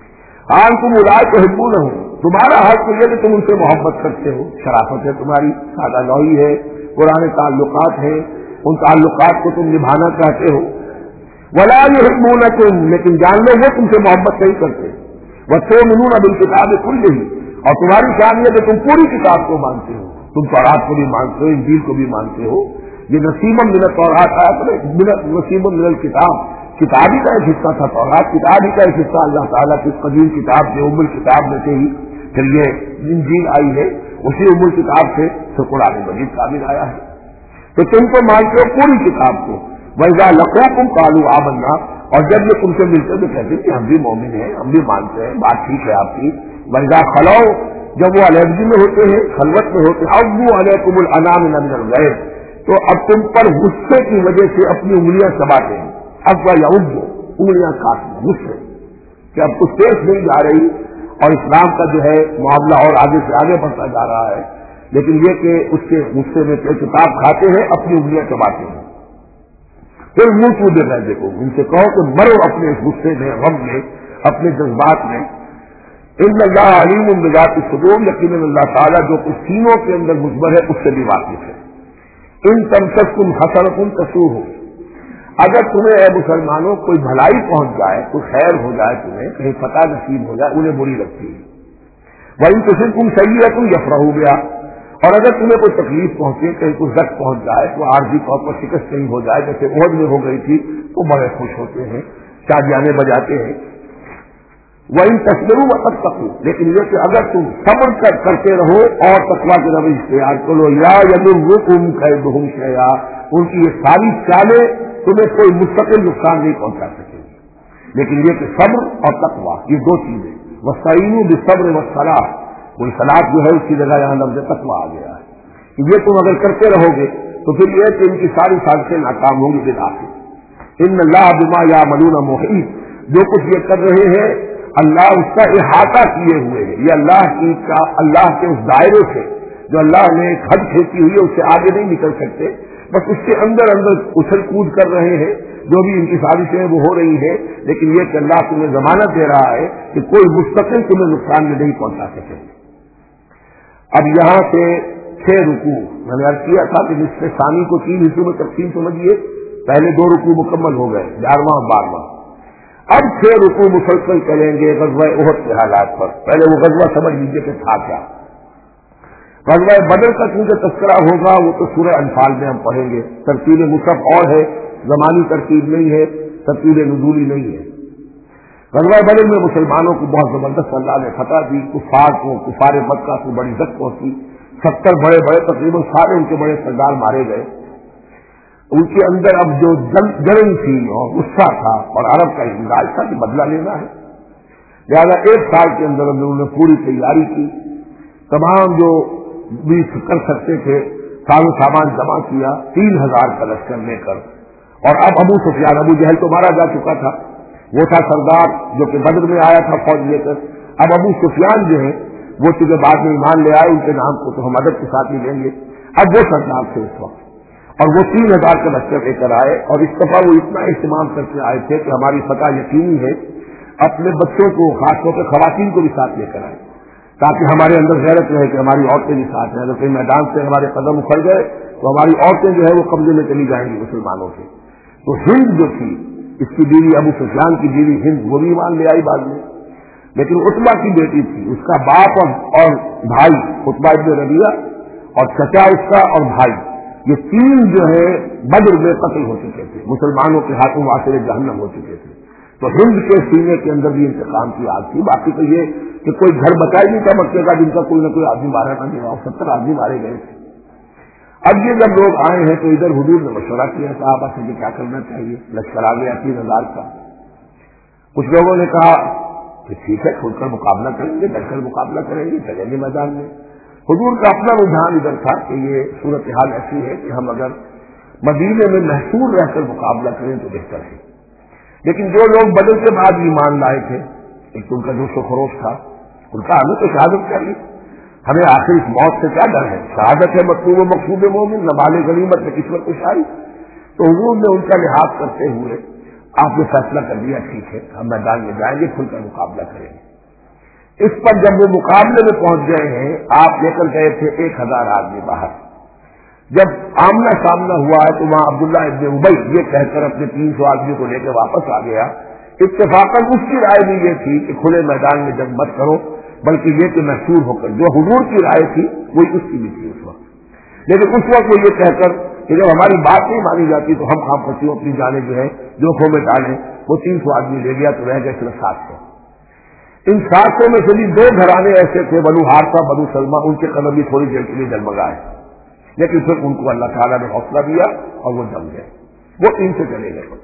[SPEAKER 1] انتم اولئک تحبونہم، تمہارا حق یہ کہ تم ان سے محبت کرتے ہو، شرافت ہے تمہاری، سادہ لوئی ہے، پرانے تعلقات ہیں، ان تعلقات کو تم نبھانا چاہتے ہو۔ ولا یحبونکم، لیکن جان لو وہ تم سے محبت نہیں کرتے۔ وتؤمنون بالکتاب کلہ، اور تمہاری شان یہ کہ تم پوری کتاب کو مانتے ہو، تم تورات کو بھی مانتے ہو، انجیل کو بھی مانتے ہو۔ یہ نصیب من التوراۃ آیا، نصیب من الکتاب، کتاب ہی کا ایک حصہ تھا تورات، کتاب ہی کا ایک حصہ اللہ تعالیٰ کی قدیم کتاب سے، ام الکتاب میں سے ہی پھر یہ انجیل آئی ہے، اسی ام الکتاب سے تو قرآن مجید کامل آیا ہے۔ تو تم تو مانتے ہو پوری کتاب کو۔ وَإِذَا لَقُوكُمْ قَالُوا آمَنَّا، اور جب یہ تم سے ملتے تو کہتے کہ ہم بھی مومن ہیں، ہم بھی مانتے ہیں، بات ٹھیک ہے آپ کی۔ وَإِذَا خَلَوْا، جب وہ علیحدگی میں ہوتے ہیں، خلوت میں ہوتے ہیں، عَضُّوا عَلَيْكُمُ الْأَنَامِلَ مِنَ الْغَيْظِ، تو اب تم پر غصے کی وجہ سے اپنی انگلیاں چباتے ہیں۔ عَضَّ يَعُضُّ، انگلیاں کاٹنا، غصے کہ اب کچھ پیش نہیں جا رہی، اور اسلام کا جو ہے معاملہ اور آگے سے آگے بڑھتا جا رہا ہے، لیکن یہ کہ اس کے غصے میں کتاب کھاتے ہیں، اپنی انگلیاں چباتے ہیں۔ پھر منہ کو دے رہے دیکھو، ان سے کہو کہ مرو اپنے اس غصے میں، غم میں، اپنے جذبات میں۔ ان اللہ علیم بذات الصدور، یقیناً اللہ تعالیٰ جو کچھ سینوں کے اندر مضمر ہے اس سے بھی واقف ہے۔ ان تمسکم حسنۃ تسؤہم، اگر تمہیں اے مسلمانوں کوئی بھلائی پہنچ جائے، کوئی خیر ہو جائے، تمہیں کہیں فتح نصیب ہو جائے، انہیں بری لگتی ہے۔ وَإِن تُصِبْكُمْ سَیِّئَةٌ یفرحوا بِہَا، اور اگر تمہیں کوئی تکلیف پہنچے، کہیں کوئی زخم پہنچ جائے، کوئی عارضی طور پر شکست کہیں ہو جائے، جیسے احد میں ہو گئی تھی، تو بڑے خوش ہوتے ہیں، شادیانے بجاتے ہیں۔ وَإِن تَصْبِرُوا وَتَتَّقُوا، لیکن یہ کہ اگر تم صبر کرتے رہو اور تقویٰ کی روش اختیار کرو، یا یضرکم کیدہم شیئا، ان کی یہ ساری چالیں تمہیں کوئی مستقل نقصان نہیں پہنچا سکے گی، لیکن یہ کہ صبر اور تقویٰ یہ دو چیزیں۔ وَاسْتَعِینُوا بِالصَّبْرِ وَالصَّلَاةِ، کوئی صلاۃ جو ہے اس کی جگہ یہاں لفظ تقویٰ آ گیا ہے کہ یہ تم اگر کرتے رہو گے تو پھر یہ کہ ان کی ساری سازشیں ناکام ہوں گی بالآخر۔ ان اللہ بما یعملون محیط، جو کچھ یہ کر رہے ہیں اللہ اس کا احاطہ کیے ہوئے ہے، یہ اللہ کے اس دائرے سے جو اللہ نے ایک حد کھینچی ہوئی ہے اس سے آگے نہیں نکل سکتے، بس اس کے اندر اندر اچھل کود کر رہے ہیں، جو بھی ان کی سازشیں ہیں وہ ہو رہی ہے، لیکن یہ کہ اللہ تمہیں ضمانت دے رہا ہے کہ کوئی مستقل تمہیں نقصان میں نہیں پہنچا سکے۔ اب یہاں سے 6 رکوع میں نے عرض کیا تھا کہ نصف ثانی کو 3 حصوں میں تقسیم سمجھیے، پہلے 2 رکوع مکمل ہو گئے، 11واں اور 12واں، اب 6 رکوع مسلسل چلیں گے غزوہ احد کے حالات پر۔ پہلے وہ غزوہ سمجھ لیجیے کہ تھا کیا۔ غزوہ بدر کا کیونکہ تذکرہ ہوگا وہ تو سورہ انفال میں ہم پڑھیں گے، ترتیب مصحف اور ہے، زمانی ترتیب نہیں ہے، ترتیب نزولی نہیں ہے۔ غزوہ بدر میں مسلمانوں کو بہت زبردست اللہ نے فتح دی، کفار مکہ کو بڑی عزت پہنچی، 70 بڑے بڑے تقریباً سارے ان کے بڑے سردار مارے گئے۔ ان کے اندر اب جو جلن تھی اور غصہ تھا اور عرب کا انداز تھا کہ بدلہ لینا ہے، لہٰذا 1 سال کے اندر انہوں نے پوری تیاری کی، تمام جو بھی کر سکتے تھے سارے سامان جمع کیا، 3000 کا لشکر لے کر، اور اب ابو سفیان، ابو جہل تو مارا جا چکا تھا، وہ تھا سردار جو کہ بدر میں آیا تھا فوج لے کر، اب ابو سفیان جو ہے وہ چونکہ بعد میں ایمان لے آئے، ان کے نام کو تو ہم ادب کے ساتھ ہی لیں گے، اب وہ سردار تھے اس وقت، اور وہ 3000 کا لشکر لے کر آئے، اور اس دفعہ وہ اتنا اہتمام کر کے آئے تھے کہ ہماری فتح یقینی ہے، اپنے بچوں کو خاص طور پہ خواتین کو بھی ساتھ لے کر آئے تاکہ ہمارے اندر غیرت رہے کہ ہماری عورتیں بھی ساتھ ہیں، اگر کہیں میدان سے ہمارے قدم اکھڑ گئے تو ہماری عورتیں جو ہے وہ قبضے میں چلی جائیں گی مسلمانوں سے۔ تو ہند جو تھی، اس کی بیوی ابو سفیان کی بیوی ہند، وہ بھی ایمان لے آئی بعد میں، لیکن عتبہ کی بیٹی تھی، اس کا باپ اور بھائی عتبہ ابن ربیعہ، اور چچا اس کا اور بھائی، یہ 3 جو ہے بدر میں قتل ہو چکے تھے، مسلمانوں کے ہاتھوں واصل جہنم ہو چکے تھے۔ تو ہند کے سینے کے اندر بھی انتقام کی آگ تھی۔ باقی تو یہ کہ کوئی گھر بچا ہی نہیں تھا مکے کا جن کا کوئی نہ کوئی آدمی مارا نہ گیا، 70 آدمی مارے گئے تھے۔ اب یہ جب لوگ آئے ہیں تو ادھر حضور نے مشورہ کیا صحابہ سے کہ کیا کرنا چاہیے، لشکر آ گیا 3000 کا۔ کچھ لوگوں نے کہا کہ ٹھیک ہے کھل کر مقابلہ کریں گے، ڈر کر مقابلہ کریں گے، چلیں گے میدان میں۔ حضور کا اپنا رجحان ادھر تھا کہ یہ صورتحال ایسی ہے کہ ہم اگر مدینے میں محصور رہ کر مقابلہ کریں تو بہتر ہے۔ لیکن جو لوگ بدر کے بعد ایمان لائے تھے، ایک تو ان کا جوش و خروش تھا، ان کا ہمیں تو شہادت چاہیے، ہمیں آخر اس موت سے کیا ڈر ہے، شہادت ہے مطلوب و مقصود مومن، نہ مال غنیمت نہ قسمت کشائی۔ تو حضور نے ان کا لحاظ کرتے ہوئے آپ نے فیصلہ کر دیا ٹھیک ہے ہم میدان میں جائیں گے، کھل کر مقابلہ کریں گے۔ اس پر جب وہ مقابلے میں پہنچ گئے ہیں، آپ لے کر گئے تھے 1000 آدمی باہر، جب آمنا سامنا ہوا ہے تو وہاں عبداللہ ابن ابی یہ کہہ کر اپنے 300 آدمیوں کو لے کے واپس آ گیا۔ اتفاقاً اس کی رائے بھی یہ تھی کہ کھلے میدان میں جنگ مت کرو، بلکہ یہ کہ محصور ہو کر، جو حضور کی رائے تھی وہی اس کی بھی تھی اس وقت۔ لیکن اس وقت وہ یہ کہہ کر کہ جب ہماری بات نہیں مانی جاتی تو ہم خام خصیوں اپنی جانیں جو ہے جوخوں میں ڈالیں، وہ 300 آدمی لے گیا تو رہ گئے صرف 700۔ ان 700 میں سے بھی 2 گھرانے ایسے تھے، بنو حارثہ بنو سلمہ، ان کے قدم بھی تھوڑی دیر کے لیے جلمگائے، لیکن پھر ان کو اللہ تعالیٰ نے حوصلہ دیا اور وہ جم گئے، وہ 3 سے چلے گئے۔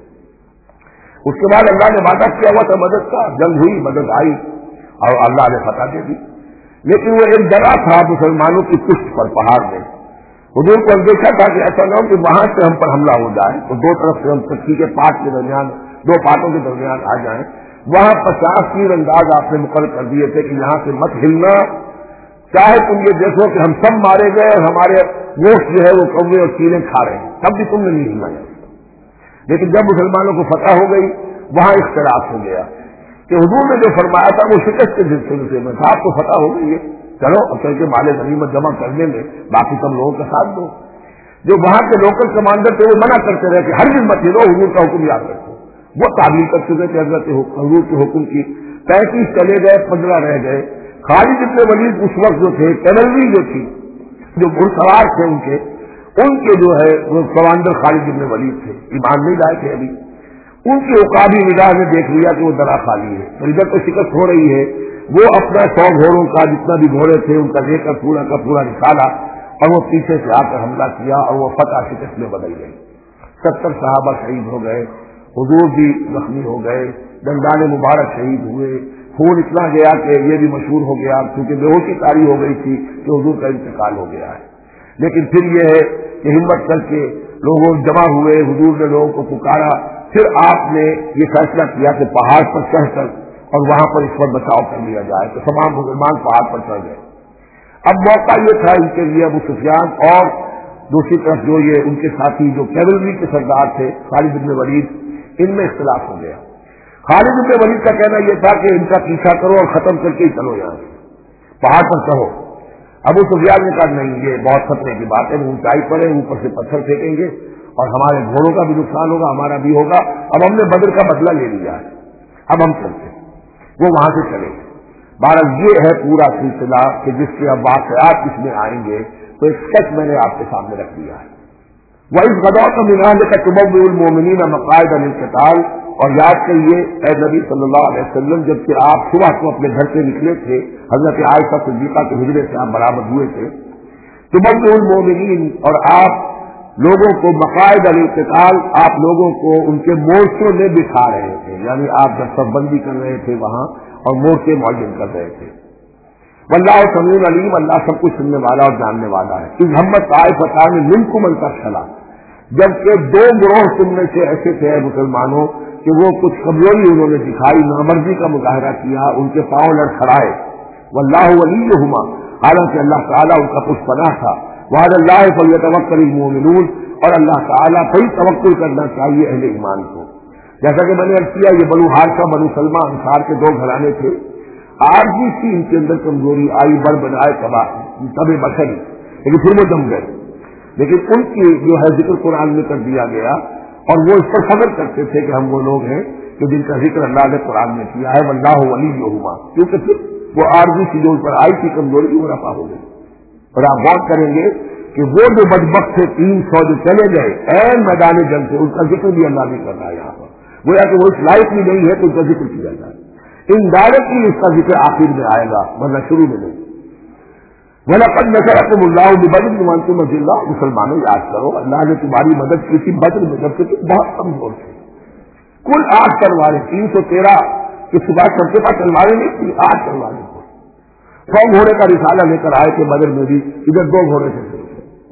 [SPEAKER 1] اس کے بعد اللہ نے وعدہ کیا ہوا تھا مدد کا، جنگ ہوئی، مدد آئی اور اللہ نے فتح دے دی، لیکن وہ ایک جگہ تھا مسلمانوں کی پشت پر پہاڑ میں۔ حضور کو دیکھا تھا کہ ایسا نہ ہو کہ وہاں سے ہم پر حملہ ہو جائے تو 2 طرف سے ہم ترکی کے پاٹ کے درمیان، 2 پاٹوں کے درمیان آ جائیں۔ وہاں 50 تیر انداز آپ نے مقرر کر دیے تھے کہ یہاں سے مت ہلنا، چاہے تم یہ دیکھو کہ ہم سب مارے گئے اور ہمارے گوشت جو ہے وہ کوے اور چیلیں کھا رہے ہیں، تب بھی تم نے نہیں ہلنا ہے۔ لیکن جب مسلمانوں کو فتح ہو گئی وہاں اختلاف ہو گیا کہ حضور نے جو فرمایا تھا وہ شکست کے سلسلے میں تھا، آپ کو فتح ہو گئی ہے، چلو اب چل کے مال غنیمت جمع کرنے میں باقی سب لوگوں کا ساتھ دو۔ جو وہاں کے لوکل کمانڈر تھے وہ منع کرتے رہے کہ ہر دن مت ہلو، حضور کا حکم یاد رکھو۔ وہ تعبیر کر چکے تھے حضرت حضور کے حکم کی۔ 35 چلے گئے، 15 رہ گئے۔ خالد ابن ولید اس وقت جو تھے، کیولری جو تھی، جو گھڑسوار تھے ان کے جو ہے وہ کمانڈر خالد ابن ولید تھے، ایمان نہیں لائے تھے ابھی۔ ان کی عقابی نگاہ نے دیکھ لیا کہ وہ درا خالی ہے اور ادھر تو شکست ہو رہی ہے، وہ اپنا 100 گھوڑوں کا جتنا بھی گھوڑے تھے ان کا لے کر پورا کا پورا نکالا اور وہ پیچھے سے آ کر حملہ کیا اور وہ فتح شکست میں بدل گئی۔ 70 صحابہ شہید ہو گئے، حضور بھی زخمی ہو گئے، دندان مبارک شہید ہوئے، خون اتنا گیا کہ یہ بھی مشہور ہو گیا کیونکہ بے ہوشی طاری ہو گئی تھی کہ حضور کا انتقال ہو گیا ہے۔ لیکن پھر یہ ہے کہ ہمت کر کے لوگوں جمع ہوئے، حضور نے لوگوں کو پکارا، پھر آپ نے یہ فیصلہ کیا کہ پہاڑ پر چڑھ کر اور وہاں پر اس پر بچاؤ کر لیا جائے، تو تمام مسلمان پہاڑ پر چڑھ گئے۔ اب موقع یہ تھا ان کے لیے ابو سفیان اور دوسری طرف جو یہ ان کے ساتھی جو کیولری کے سردار تھے خالد بن ولید، ان میں اختلاف ہو گیا۔ خالد بن ولید کا کہنا یہ تھا کہ ان کا پیچھا کرو اور ختم کر کے ہی چلو یہاں سے، پہاڑ پر چڑھو۔ ابو سفیان نے کہا نہیں، یہ بہت خطرے کی بات ہے، اونچائی پر ہے، اوپر سے پتھر پھینکیں گے اور ہمارے گھوڑوں کا بھی نقصان ہوگا، ہمارا بھی ہوگا۔ اب ہم نے بدر کا بدلہ لے لیا ہے، اب ہم چلتے ہیں۔ وہ وہاں سے چلے۔ بہرحال یہ ہے پورا سلسلہ کہ جس کے اب واقعات اس میں آئیں گے، تو ایک سچ میں نے آپ کے سامنے رکھ دیا ہے۔ وَإِذْ غَدَوْتَ مِنْ أَهْلِكَ تُبَوِّئُ الْمُؤْمِنِينَ مَقَاعِدَ لِلْقِتَالِ، اور یاد کریے اے نبی صلی اللہ علیہ وسلم، جبکہ آپ صبح کو اپنے گھر سے نکلے تھے، حضرت عائشہ صدیقہ کے حجرے سے آپ برآمد ہوئے تھے، تُبَوِّئُ الْمُؤْمِنِينَ، اور آپ لوگوں کو مقاعد للقتال، آپ لوگوں کو ان کے مورچوں میں بٹھا رہے تھے، یعنی آپ جب صف بندی کر رہے تھے وہاں اور مورچے معین کر رہے تھے۔ واللہ سمیع علیم، اللہ سب کچھ سننے والا اور جاننے والا ہے۔ اذ ہمت طائفتان منکم ان تفشلا، جبکہ دو گروہ تم میں سے ایسے تھے مسلمانوں کہ وہ کچھ کمزوری انہوں نے دکھائی، نامردی کا مظاہرہ کیا، ان کے پاؤں لڑکھڑائے۔ واللہ ولیہما، حالانکہ اللہ تعالیٰ ان کا پشت پناہ تھا۔ وعلی اللہ فلیتوکل المؤمنون، اور اللہ تعالیٰ پر توکل کرنا چاہیے اہل ایمان کو۔ جیسا کہ میں نے عرض کیا، یہ بنو حارثہ بنو سلمہ انصار کے دو گھرانے تھے۔ آج بھی سی ان کے اندر کمزوری آئی، بڑھ بنائے تب بشری، لیکن پھر وہ جم گئے۔ لیکن ان کی جو ہے ذکر قرآن میں کر دیا گیا، اور وہ اس پر فخر کرتے تھے کہ ہم وہ لوگ ہیں کہ جن کا ذکر اللہ نے قرآن میں کیا ہے، واللہ ولیہما، کیونکہ پھر وہ عارضی سی جو ان پر آئی تھی کمزوری، وہ رفع ہو گئی۔ اور آپ غور کریں گے کہ وہ جو بدبخت تھے 300 جو چلے گئے عین میدان جنگ سے، ان کا ذکر بھی اللہ نہیں کر رہا ہے یہاں پر، گویا کہ وہ اس لائق بھی نہیں ہے تو ان کا ذکر کیا جائے۔ انڈائریکٹلی اس کا ذکر آخر میں آئے گا، ورنہ شروع میں نہیں۔ وَلَقَدْ نَصَرَكُمُ اللَّهُ بِبَدْرٍ وَأَنْتُمْ أَذِلَّةٌ، مسلمانوں یاد کرو اللہ نے تمہاری مدد کی تھی بدر میں، جبکہ تم بہت کمزور تھے۔ کل 8 تلواریں، 313 کے صبح سب کے پاس تلواریں نہیں تھی، 8 تلواریں تھیں۔ 100 گھوڑے کا رسالہ لے کر آئے تھے بدر میں بھی، ادھر 2 گھوڑے سے تھے،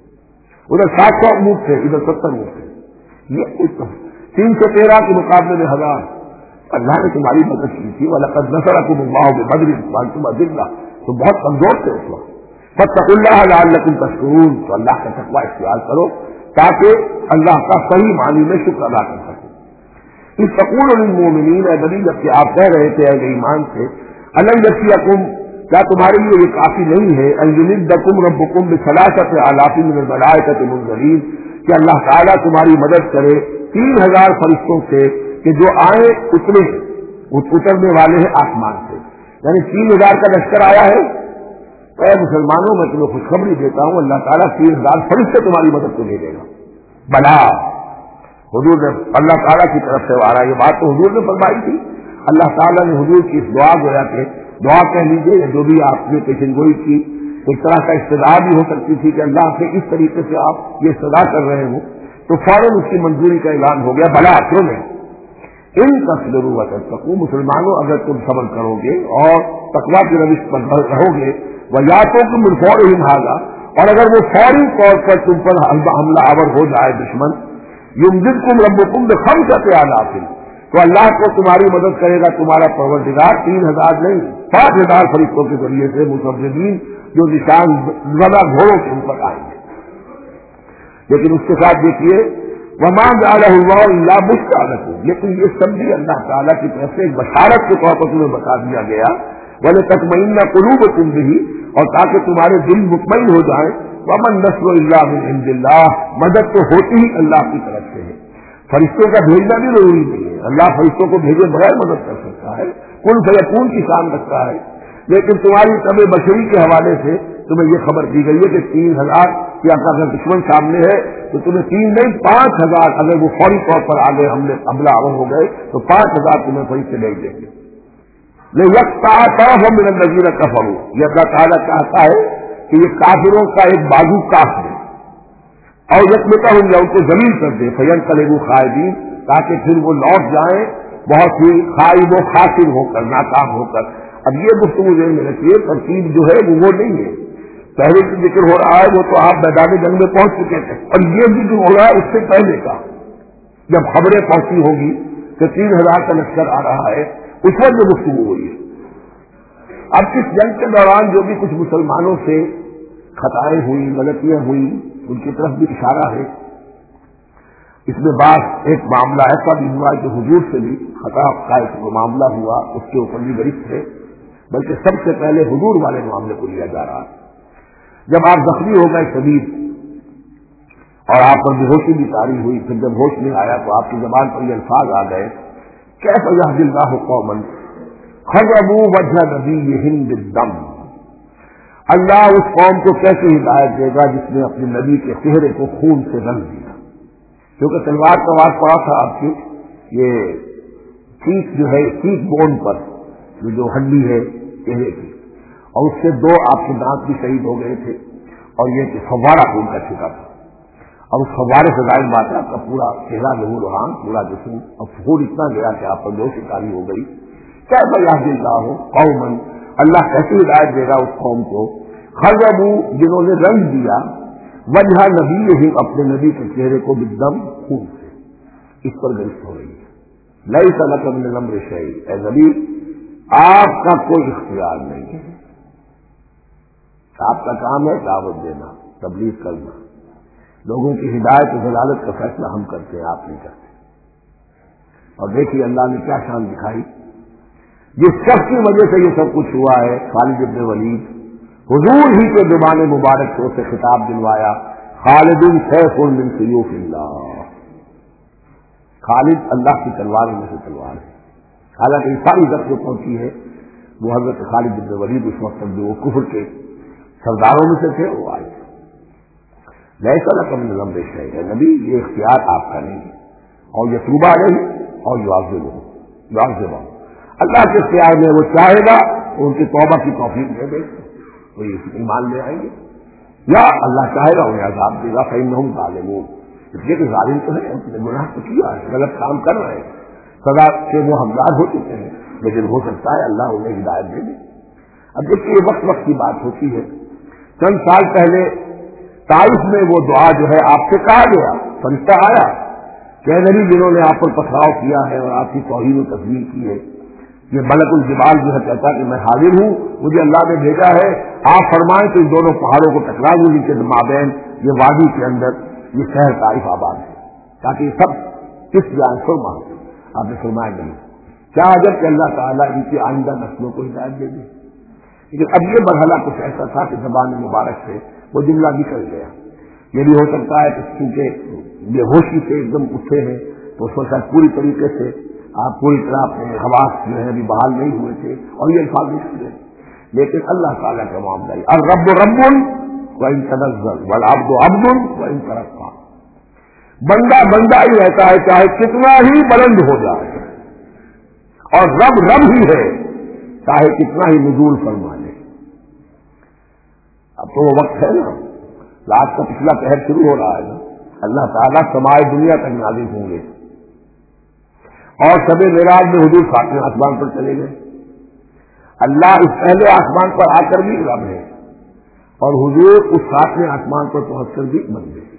[SPEAKER 1] ادھر 700 اونٹ تھے، ادھر 70 اونٹ تھے۔ یہ کچھ 313 کے مقابلے میں 1000، اللہ نے تمہاری مدد کی تھی۔ وَلَقَدْ نَصَرَكُمُ اللَّهُ بِبَدْرٍ وَأَنْتُمْ أَذِلَّةٌ، تو بہت کمزور تھے اس وقت۔ فَاتَّقُوا اللَّهَ لَعَلَّكُمْ تَشْكُرُونَ، تو اللہ کا تقوی اختیار کرو تاکہ اللہ کا صحیح معنی میں شکر ادا کر سکو۔ اِذْ تَقُولُ لِلْمُؤْمِنِينَ، اے نبی جبکہ آپ کہہ رہے تھے اہل ایمان سے، أَلَمْ يَكْفِكُمْ، کیا تمہارے لیے یہ کافی نہیں ہے، أَن يُمِدَّكُمْ رَبُّكُمْ بِثَلَاثَةِ آلَافٍ مِنَ الْمَلَائِكَةِ مُنزَلِينَ، کہ اللہ تعالیٰ تمہاری مدد کرے 3000 فرشتوں سے کہ جو آئیں اترنے والے ہیں آسمان سے، یعنی 3000 کا لشکر آیا ہے۔ اے مسلمانوں میں تمہیں خوشخبری دیتا ہوں، اللہ تعالیٰ 3000 فرشتے تمہاری مدد کو دے دے گا۔ بلا حضور نے اللہ تعالیٰ کی طرف سے آ رہا، یہ بات تو حضور نے فرمائی تھی، اللہ تعالیٰ نے حضور کی اس دعا گویا کہ دعا کہہ لیجیے یا جو بھی آپ نے پیشن گوئی کی، ایک طرح کا استدعا بھی ہو سکتی تھی کہ اللہ سے اس طریقے سے آپ یہ استدعا کر رہے ہوں، تو فوراً اس کی منظوری کا اعلان ہو گیا۔ بلا کیوں نہیں، ان تصبروا وتتقوا، مسلمانوں اگر تم صبر کرو گے اور تقویٰ کی روش پر رہو گے، وَيَأْتُوكُم مِّن فَوْرِهِمْ هَٰذَا، اور اگر وہ فوری طور پر تم پر حملہ آور ہو جائے دشمن، يُمْدِدْكُمْ رَبُّكُمْ بِخَمْسَةِ آلَافٍ، تو اللہ کو تمہاری مدد کرے گا تمہارا پروردگار 3000 نہیں 5000 فرشتوں کے ذریعے سے، مصوبین جو نشان زدہ گھوڑوں کے اوپر آئیں گے۔ لیکن اس کے ساتھ دیکھیے وَمَا جَعَلَهُ اللَّهُ إِلَّا بُشْرَىٰ لَكُمْ، لیکن یہ سب بھی اللہ تعالیٰ کی طرف سے ایک بشارت کے طور پر تمہیں بتا دیا گیا، وَلِتَطْمَئِنَّ قُلُوبُكُمْ بِهِ، اور تاکہ تمہارے دل مطمئن ہو جائیں۔ وَمَا النَّصْرُ إِلَّا مِنْ عِندِ اللَّهِ، مدد تو ہوتی ہی اللہ کی طرف سے ہے، فرشتوں کا بھیجنا بھی ضروری نہیں ہے، اللہ فرشتوں کو بھیجے بغیر مدد کر سکتا ہے، کن فیکون کی شان رکھتا ہے۔ لیکن تمہاری طبع بشری کے حوالے سے تمہیں یہ خبر دی گئی ہے کہ 3000 یا اگر دشمن سامنے ہے تو تمہیں 3 نہیں 5000، اگر وہ فوری طور پر آگے حملہ آور ہو گئے تو 5000 تمہیں فرشتے بھیج دیں گے۔ لِيَقْطَعَ مِنَ الَّذِينَ كَفَرُوا، یہ اللہ تعالیٰ چاہتا ہے کہ یہ کافروں کا ایک بازو کاٹ دے، اور یقمتہم، یا ان کو ذلیل کر دے، فَيَنْقَلِبُوا خَائِبِينَ، تاکہ پھر وہ لوٹ جائیں بہت ہی خائب و خاسر ہو کر، ناکام ہو کر۔ اب یہ گفتگو ذہن میں رکھیے، ترتیب جو ہے وہ نہیں ہے، پہلے جو ذکر ہو رہا ہے وہ تو آپ میدان جنگ میں پہنچ چکے تھے، اور یہ ذکر ہو رہا ہے اس سے پہلے کا، جب خبریں پہنچی ہوگی کہ 3000 کا لشکر آ رہا ہے، اس وقت جو گفتگو ہوئی ہے۔ اب اس جنگ کے دوران جو بھی کچھ مسلمانوں سے خطائیں ہوئی، غلطیاں ہوئی، ان کی طرف بھی اشارہ ہے۔ اس میں بعض ایک معاملہ ایسا بھی ہوا کہ حضور سے بھی خطا کا ایک معاملہ ہوا، اس کے اوپر بھی گرفت ہے، بلکہ سب سے پہلے حضور والے معاملے کو لیا جا رہا ہے۔ جب آپ زخمی ہو گئے شدید اور آپ پر بے ہوشی بھی طاری ہوئی، پھر جب ہوش میں آیا تو آپ کی زبان پر یہ الفاظ آ گئے، کیف یہدی اللہ قوما خربوا وجہ نبیہم بالدم، اللہ اس قوم کو کیسے ہدایت دے گا جس نے اپنے نبی کے چہرے کو خون سے رنگ دیا۔ کیونکہ تلوار کا وار پڑا تھا آپ کی، یہ چیخ جو ہے، چیخ بون پر جو ہڈی ہے چہرے کی، اور اس سے دو آپ کے دانت بھی شہید ہو گئے تھے، اور یہ کہ فوارہ خون کا چھٹا تھا، اور اس فوارے سے ظاہر بات ہے آپ کا پورا چہرہ ظہور روحان، پورا جسم، اور خون اتنا گیا کہ آپ پر بے ہوشی طاری ہو گئی۔ کیف یہدی اللہ قوما، اللہ کیسے ہدایت دے گا اس قوم کو، خربوا جنہوں نے رنگ دیا، وجہ نبی ہی اپنے نبی کے چہرے کو بالدم، خون سے، اس پر گرفت ہو رہی ہے۔ لیس لک من الامر شیء، اے نبی آپ کا کوئی اختیار نہیں ہے، آپ کا کام ہے دعوت دینا، تبلیغ کرنا، لوگوں کی ہدایت و ضلالت کا فیصلہ ہم کرتے ہیں، آپ نہیں کرتے۔ اور دیکھیے اللہ نے کیا شان دکھائی، جس شخص کی وجہ سے یہ سب کچھ ہوا ہے، خالد بن ولید، حضور ہی کے زبان مبارک سے اسے خطاب دلوایا، خالد سیف من سیوف اللہ، خالد اللہ کی تلوار میں سے تلوار ہے۔ حالانکہ یہ ساری جب جو پہنچی ہے وہ حضرت خالد بن ولید اس وقت جو وہ کفر کے سرداروں میں سے تھے وہ آئے۔ لیس لک من الامر شیء، نبی یہ اختیار آپ کا نہیں ہے، اور یتوب علیہ اور یعذبہ، اللہ کے اختیار میں وہ چاہے گا ان کی توبہ کی توفیق دے دے، تو یہ ایمان لے آئیں گے، یا اللہ چاہے گا انہیں عذاب دے گا، فإنہم ظالمون، اس لیے کہ ظالم تو ہے، انہوں نے گناہ تو کیا ہے، غلط کام کر رہے ہیں، سزا سے وہ حقدار ہو چکے ہیں، لیکن ہو سکتا ہے اللہ انہیں ہدایت دے دے۔ اب دیکھیے یہ وقت وقت کی بات ہوتی ہے، چند سال پہلے طائف میں وہ دعا جو ہے آپ سے کہا گیا، فرشتہ آیا کہ نبی جنہوں نے آپ پر پتھراؤ کیا ہے اور آپ کی توہین و تذلیل کی ہے، یہ ملک الجبال جو ہے کہتا کہ میں حاضر ہوں، مجھے اللہ نے بھیجا ہے، آپ فرمائیں کہ ان دونوں پہاڑوں کو ٹکرا دوں جن کے مابین یہ وادی کے اندر یہ شہر طائف آباد ہے، تاکہ یہ سب کس جان فرما ہو۔ آپ نے فرمایا نہیں، کیا عجب کہ اللہ تعالیٰ ان کی آئندہ نسلوں کو ہدایت دے دے۔ لیکن اب یہ مرحلہ کچھ ایسا تھا کہ زبان مبارک سے وہ جملہ نکل گیا۔ یہ بھی ہو سکتا ہے کہ چونکہ بے ہوشی سے ایک دم اٹھے ہیں تو سوچا پوری طریقے سے آپ پوری طرح اپنے حواس جو ہے ابھی بحال نہیں ہوئے تھے اور یہ الفاظ نکل گئے، لیکن اللہ تعالیٰ کا معاملہ ہے، الرب رب وإن تنزل والعبد عبد وإن ترقى، بندہ بندہ ہی رہتا ہے چاہے کتنا ہی بلند ہو جائے، اور رب رب ہی ہے چاہے کتنا ہی نزول فرما لے۔ اب تو وہ وقت ہے نا، رات کا پچھلا پہر شروع ہو رہا ہے نا، اللہ تعالیٰ سمائے دنیا تک نازل ہوں گے، اور شب معراج میں حضور ساتویں آسمان پر چلے گئے۔ اللہ اس پہلے آسمان پر آ کر بھی رب ہے، اور حضور اس ساتویں آسمان پر پہنچ کر بھی بن گئے۔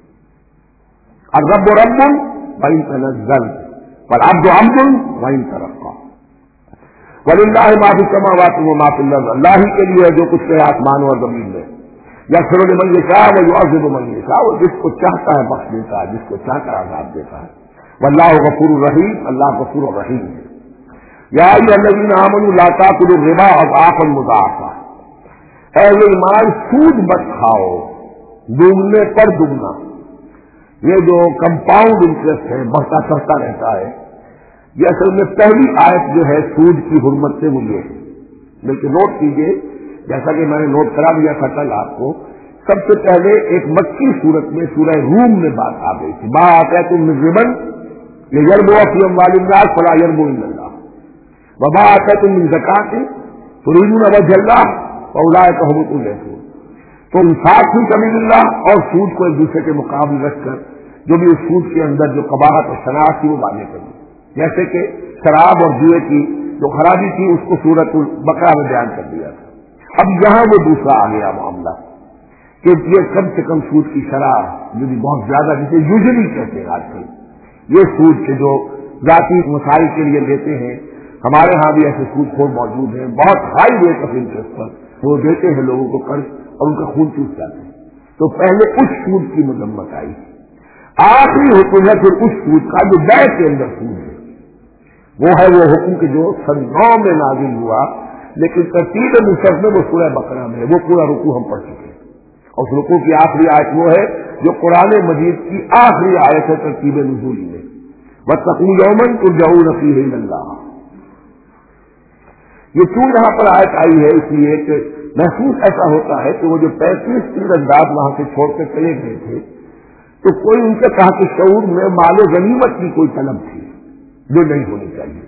[SPEAKER 1] الرب رب وإن تنزل والعبد عبد وإن ترقى وللہ ما فی السماوات وما فی الارض، اللہ ہی کے لیے جو کچھ ہے آسمان اور زمین میں، یغفر لمن یشاء ویعذب من یشاء، وہ جس کو چاہتا ہے بخش دیتا ہے، جس کو چاہتا ہے عذاب دیتا ہے، واللہ غفور الرحیم، اللہ غفور الرحیم ہے۔ یا ایھا الذین آمنوا لا تأکلوا الربا اضعافا مضاعفا، اے ایمان سود مت کھاؤ دوگنے پر دگنا، یہ جو کمپاؤنڈ انٹرسٹ ہے بڑھتا چڑھتا رہتا ہے، یہ اصل میں پہلی آیت جو ہے سود کی حرمت سے وہ یہ ہے۔ لیکن نوٹ کیجئے، جیسا کہ میں نے نوٹ کرا دیا تھا کل آپ کو، سب سے پہلے ایک مکی صورت میں سورہ روم میں بات آ گئی تھی، ما آتیکم من ربا لیربو فی اموال الناس فلا یربو الا اللہ وما آتیکم من زکاۃ تریدون وجہ اللہ فاولئک هم المفلحون۔ تو انفاق فی سبیل اللہ اور سود کو ایک دوسرے کے مقابلے رکھ کر جو بھی اس سود کے اندر جو قباحت اور شناعت تھی وہ واضح کر دی، جیسے کہ شراب اور جوئے کی جو خرابی تھی اس کو سورۃ البقرہ میں بیان کر دیا تھا۔ اب یہاں وہ دوسرا آ گیا معاملہ کہ یہ کم سے کم سود کی شراب جو بھی بہت زیادہ جسے یوزلی کہتے ہیں آج کل، یہ سود کے جو ذاتی مسائل کے لیے لیتے ہیں، ہمارے ہاں بھی ایسے سود خور موجود ہیں، بہت ہائی ریٹ آف انٹرسٹ پر وہ دیتے ہیں لوگوں کو قرض، اور ان کا خون چوس جاتے ہیں. تو پہلے اس سود کی مذمت آئی. آخری حکم ہے پھر اس سود کا جو بیع کے اندر سود ہے. وہ ہے وہ حکم کہ جو سن 9 میں نازل ہوا، لیکن ترتیب مصحف میں وہ سورہ بقرہ میں ہے. وہ پورا رکوع ہم پڑھ چکے ہیں، اور اس رکوع کی آخری آیت وہ ہے جو قرآن مجید کی آخری آیت ہے ترتیب نزولی میں، واتقوا یوما ترجعون فیہ الی اللہ. یہ کیوں یہاں پر آیت آئی ہے؟ اس لیے کہ محسوس ایسا ہوتا ہے کہ وہ جو 35 تیر انداز وہاں سے چھوڑ کے چلے گئے تھے تو کوئی ان کے کہا کہ شعور میں مال و غنیمت کی کوئی طلب تھی جو نہیں ہونی چاہیے.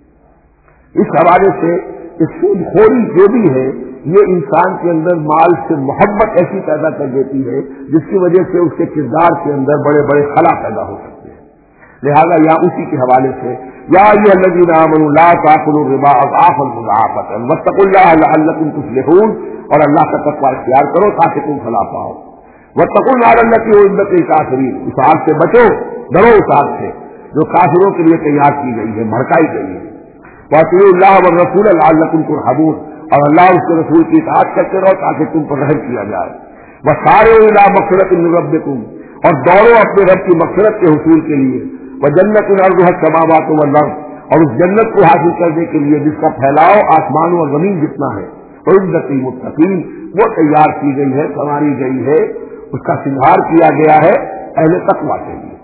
[SPEAKER 1] اس حوالے سے سود خوری جو بھی ہے یہ انسان کے اندر مال سے محبت ایسی پیدا کر دیتی ہے جس کی وجہ سے اس کے کردار کے اندر بڑے بڑے خلا پیدا ہو سکتے ہیں. لہذا یا اسی کے حوالے سے یا ایھا الذین آمنوا لا تاکلوا الربا اضعافا مضاعفۃ واتقوا اللہ لعلکم تفلحون، اور اللہ کا تقوی اختیار کرو تاکہ تم فلاح پاؤ. واتقوا النار التی اعدت للکافرین، اس آگ سے بچو، ڈرو اس آگ سے جو کافروں کے لیے تیار کی گئی ہے، بھڑکائی گئی ہے. واطیعوا اللہ والرسول لعلکم ترحمون، اور اللہ اس کے رسول کی اطاعت کرتے رہو تاکہ تم پر رحم کیا جائے. وسارعوا الی مغفرۃ من ربکم، اور دوڑو اپنے رب کی مغفرت کے حصول کے لیے. وجنت عرضها السماوات والارض، اور اس جنت کو حاصل کرنے کے لیے جس کا پھیلاؤ آسمان اور زمین جتنا ہے. اعدت للمتقین، وہ تیار کی گئی ہے، سنواری گئی ہے، اس کا سنگار کیا گیا ہے اہل تقویٰ کے لیے.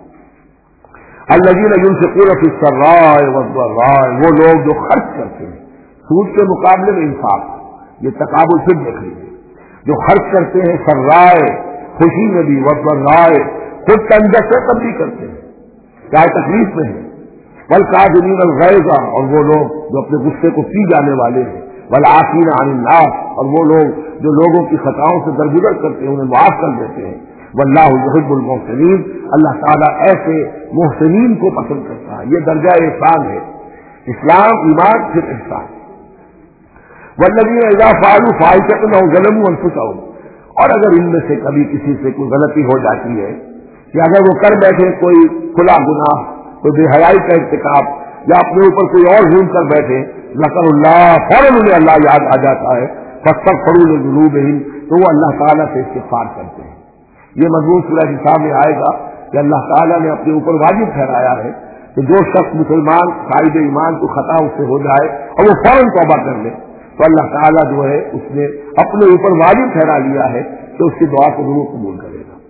[SPEAKER 1] الذین ينفقون فی السراء والضراء، وہ لوگ جو خرچ کرتے ہیں سود کے مقابلے میں انفاق، یہ تقابل پھر دیکھ لیجیے، جو خرچ کرتے ہیں سرائے خوشی میں بھی، والضراء خود تنجس سے تب بھی کرتے ہیں چاہے تکلیف میں ہے. والکاظمین الغیظ، اور وہ لوگ جو اپنے غصے کو پی جانے والے ہیں. والعافین عن الناس، اور وہ لوگ جو لوگوں کی خطاؤں سے درگزر کرتے ہیں انہیں معاف کر دیتے ہیں. واللہ یحب المحسنین، اللہ تعالیٰ ایسے محسنین کو پسند کرتا ہے. یہ درجہ احسان ہے. اسلام ایمان پھر احسان. والذین اذا فعلوا فاحشۃ او ظلموا انفسهم، اور اگر ان میں سے کبھی کسی سے کوئی غلطی ہو جاتی ہے کہ اگر وہ کر بیٹھے کوئی کھلا گناہ، کوئی بے حیائی کا ارتکاب، یا اپنے اوپر کوئی اور ظلم کر بیٹھے، ذکر اللہ، فوراً انہیں اللہ یاد آ جاتا ہے. فاستغفروا لذنوبہم، تو وہ اللہ تعالیٰ سے استغفار کرتے ہیں. یہ مضمون سورہ نساء میں آئے گا کہ اللہ تعالیٰ نے اپنے اوپر واجب ٹھہرایا ہے کہ جو شخص مسلمان صاحب ایمان کو خطا اس سے ہو جائے اور وہ فوراً توبہ کر لے تو اللہ تعالیٰ جو ہے اس نے اپنے اوپر واجب ٹھہرا لیا ہے کہ اس کی دعا کو ضرور قبول کرے گا.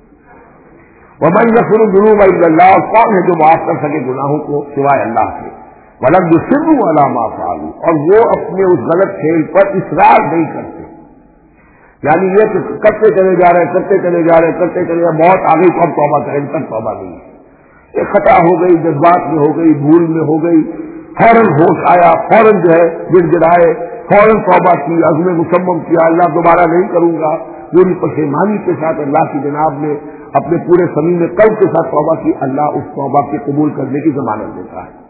[SPEAKER 1] ومن یغفر الذنوب الا اللہ، کون ہے جو معاف کر سکے گناہوں کو سوائے اللہ کے. ولم یصروا علی ما فعلوا، اور وہ اپنے اس غلط فعل پر اصرار نہیں کرتے. یعنی یہ کہ کرتے چلے جا رہے کرتے چلے جا رہے کرتے چلے جا رہے، بہت آگے کو اب توبہ کریں، تک توبہ نہیں ہے. یہ خطا ہو گئی، جذبات میں ہو گئی، بھول میں ہو گئی، فوراً ہوش آیا، فوراً جو ہے گر گرائے، فوراً توبہ کی، عزم مصمم کیا اللہ دوبارہ نہیں کروں گا، پوری پشیمانی کے ساتھ اللہ کی جناب میں اپنے پورے صمیم قلب کے ساتھ توبہ کی، اللہ اس توبہ کے قبول کرنے کی ضمانت دیتا ہے.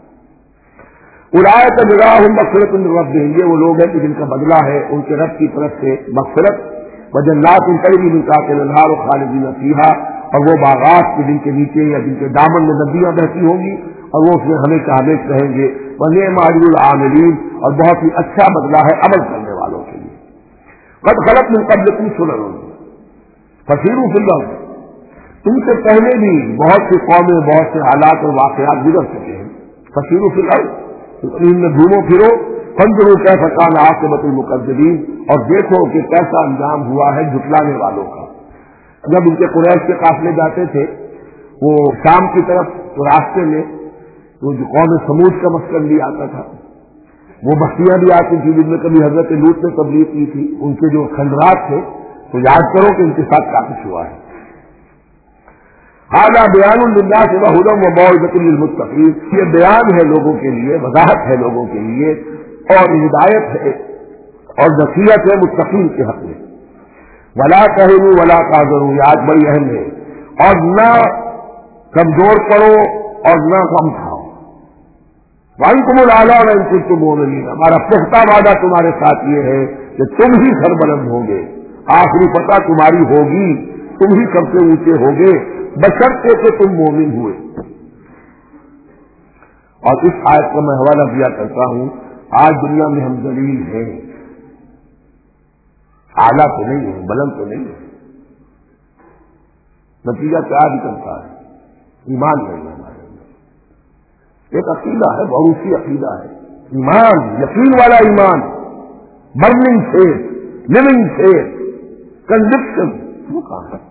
[SPEAKER 1] اولئک جزاؤہم مغفرۃ من ربہم، یہ وہ لوگ ہیں کہ جن کا بدلہ ہے ان کے رب کی طرف سے مغفرت. وجنات تجری من تحتہا الانہار خالدین فیہا، اور وہ باغات کے جن کے نیچے یا جن کے دامن میں ندیاں بہتی ہوں گی اور وہ اس میں ہمیشہ ہمیشہ رہیں گے. ونعم اجر العاملین، اور بہت ہی اچھا بدلہ ہے عمل کرنے والوں کے لیے. قد خلت من قبلکم سنن فسیروا فی الارض، تم سے پہلے بھی بہت سی قومیں بہت سے حالات اور واقعات گزر چکے ہیں. فسیروا فی الارض، زمین میں گھومو پھرو. فانظروا کیف کان عاقبۃ المکذبین، اور دیکھو کہ کیسا انجام ہوا ہے جھٹلانے والوں کا. جب ان کے قریش کے قافلے جاتے تھے وہ شام کی طرف تو راستے میں وہ جو قوم سمود کا مسکن بھی آتا تھا، وہ بستیاں بھی آتی تھی جن میں کبھی حضرت لوط نے تبلیغ کی تھی، ان کے جو کھنڈرات تھے تو یاد کرو کہ ان کے ساتھ کیا کچھ ہوا ہے. ھذا بیان للناس وھدی وموعظۃ للمتقین، یہ بیان ہے لوگوں کے لیے، وضاحت ہے لوگوں کے لیے، اور ہدایت ہے اور نصیحت ہے متقین کے حق میں. ولا تہنوا ولا تحزنوا، یہ آج بڑی اہم ہے، اور نہ کمزور پڑو اور نہ غم کھاؤ. وانتم الاعلیٰ ان کنتم مؤمنین، ہمارا پختہ وعدہ تمہارے ساتھ یہ ہے کہ تم ہی سربلند ہوگے، آخری فتح تمہاری ہوگی، تم ہی سب سے اونچے ہوگے بشرطے کہ تم مومن ہوئے. اور اس آیت کا میں حوالہ دیا کرتا ہوں، آج دنیا میں ہم ذلیل ہیں، اعلیٰ تو نہیں ہے، بلند تو نہیں ہے، نتیجہ کیا نکلتا ہے؟ ایمان نہیں ہے ہمارے اندر۔ ایک عقیدہ ہے، بروسی عقیدہ ہے، ایمان، یقین والا ایمان، burning faith, living faith, conviction, وہ کہاں ہے؟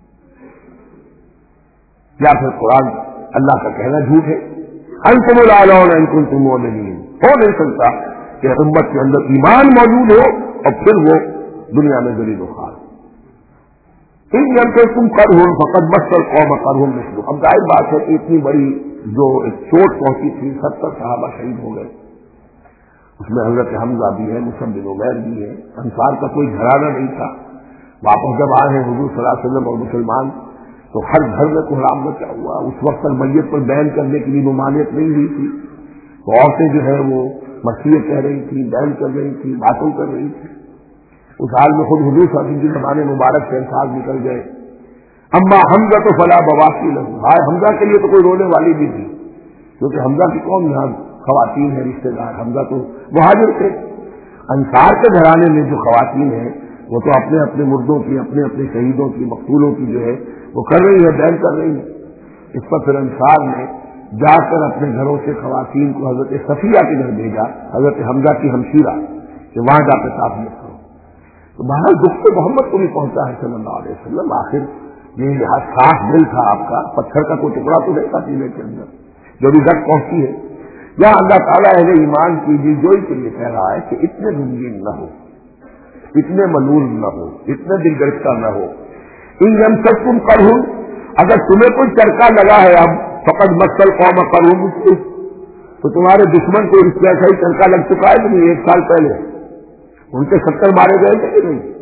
[SPEAKER 1] یا پھر قرآن اللہ کا کہنا جھوٹ ہے؟ انتم الاعلون ان کنتم مؤمنین۔ ہو نہیں سکتا کہ امت کے اندر ایمان موجود ہو اور پھر وہ دنیا میں ذلیل و خوار۔ ان تم کرہم فقد مس القوم کرہم مثلہ۔ اب ظاہر بات ہے کہ اتنی بڑی جو ایک چوٹ پہنچی تھی، 70 صحابہ شہید ہو گئے، اس میں حضرت حمزہ بھی ہے، مصعب بن عمیر بھی ہے، انصار کا کوئی گھرانہ نہیں تھا۔ واپس جب آئے ہیں حضور صلی اللہ علیہ وسلم اور مسلمان، تو ہر گھر میں کوحرام میں کیا ہوا؟ اس وقت تک میت پر بیان کرنے کی بھی ممانعت نہیں ہوئی تھی، تو عورتیں جو ہے وہ مرثیت کہہ رہی تھی، بیان کر رہی تھی، باتیں کر رہی تھی۔ اس حال میں خود حضور صلی اللہ علیہ وسلم کی زبان مبارک سے الفاظ نکل گئے، اما حمزہ تو فلا بواقی لہو۔ ہائے حمزہ کے لیے تو کوئی رونے والی بھی تھی، کیونکہ حمزہ کی قوم یہاں خواتین ہیں، رشتے دار، حمزہ تو مہاجر تھے۔ انصار کے گھرانے میں جو خواتین ہیں وہ تو اپنے اپنے مردوں کی، اپنے اپنے شہیدوں کی، مقتولوں کی جو ہے وہ کر رہی ہے، بیان کر رہی ہے۔ اس پر پھر انصار نے جا کر اپنے گھروں سے خواتین کو حضرت صفیہ کے گھر بھیجا، حضرت حمزہ کی ہمشیرہ، کہ وہاں جا کر تعزیت کرو۔ تو بہرحال دکھ تو محمد کو بھی پہنچا ہے صلی اللہ علیہ وسلم۔ آخر یہ صاف دل تھا آپ کا، پتھر کا کوئی ٹکڑا تو نہیں تھا سینے کے اندر، جو بھی گٹ پہنچی ہے۔ یا اللہ تعالیٰ اہل ایمان کی دل جوئی کے لیے کہہ رہا ہے کہ اتنے غمگین نہ ہو، اتنے ملول نہ ہو، اتنے دل گرفتہ نہ ہو۔ ان یمسسکم قرح، اگر تمہیں کوئی چرکا لگا ہے اب فقد مسل قوم قرح، تو تمہارے دشمن کو اس طرح ہی چرکا لگ چکا ہے کہ نہیں؟ 1 سال پہلے ان کے 70 مارے گئے تھے کہ نہیں؟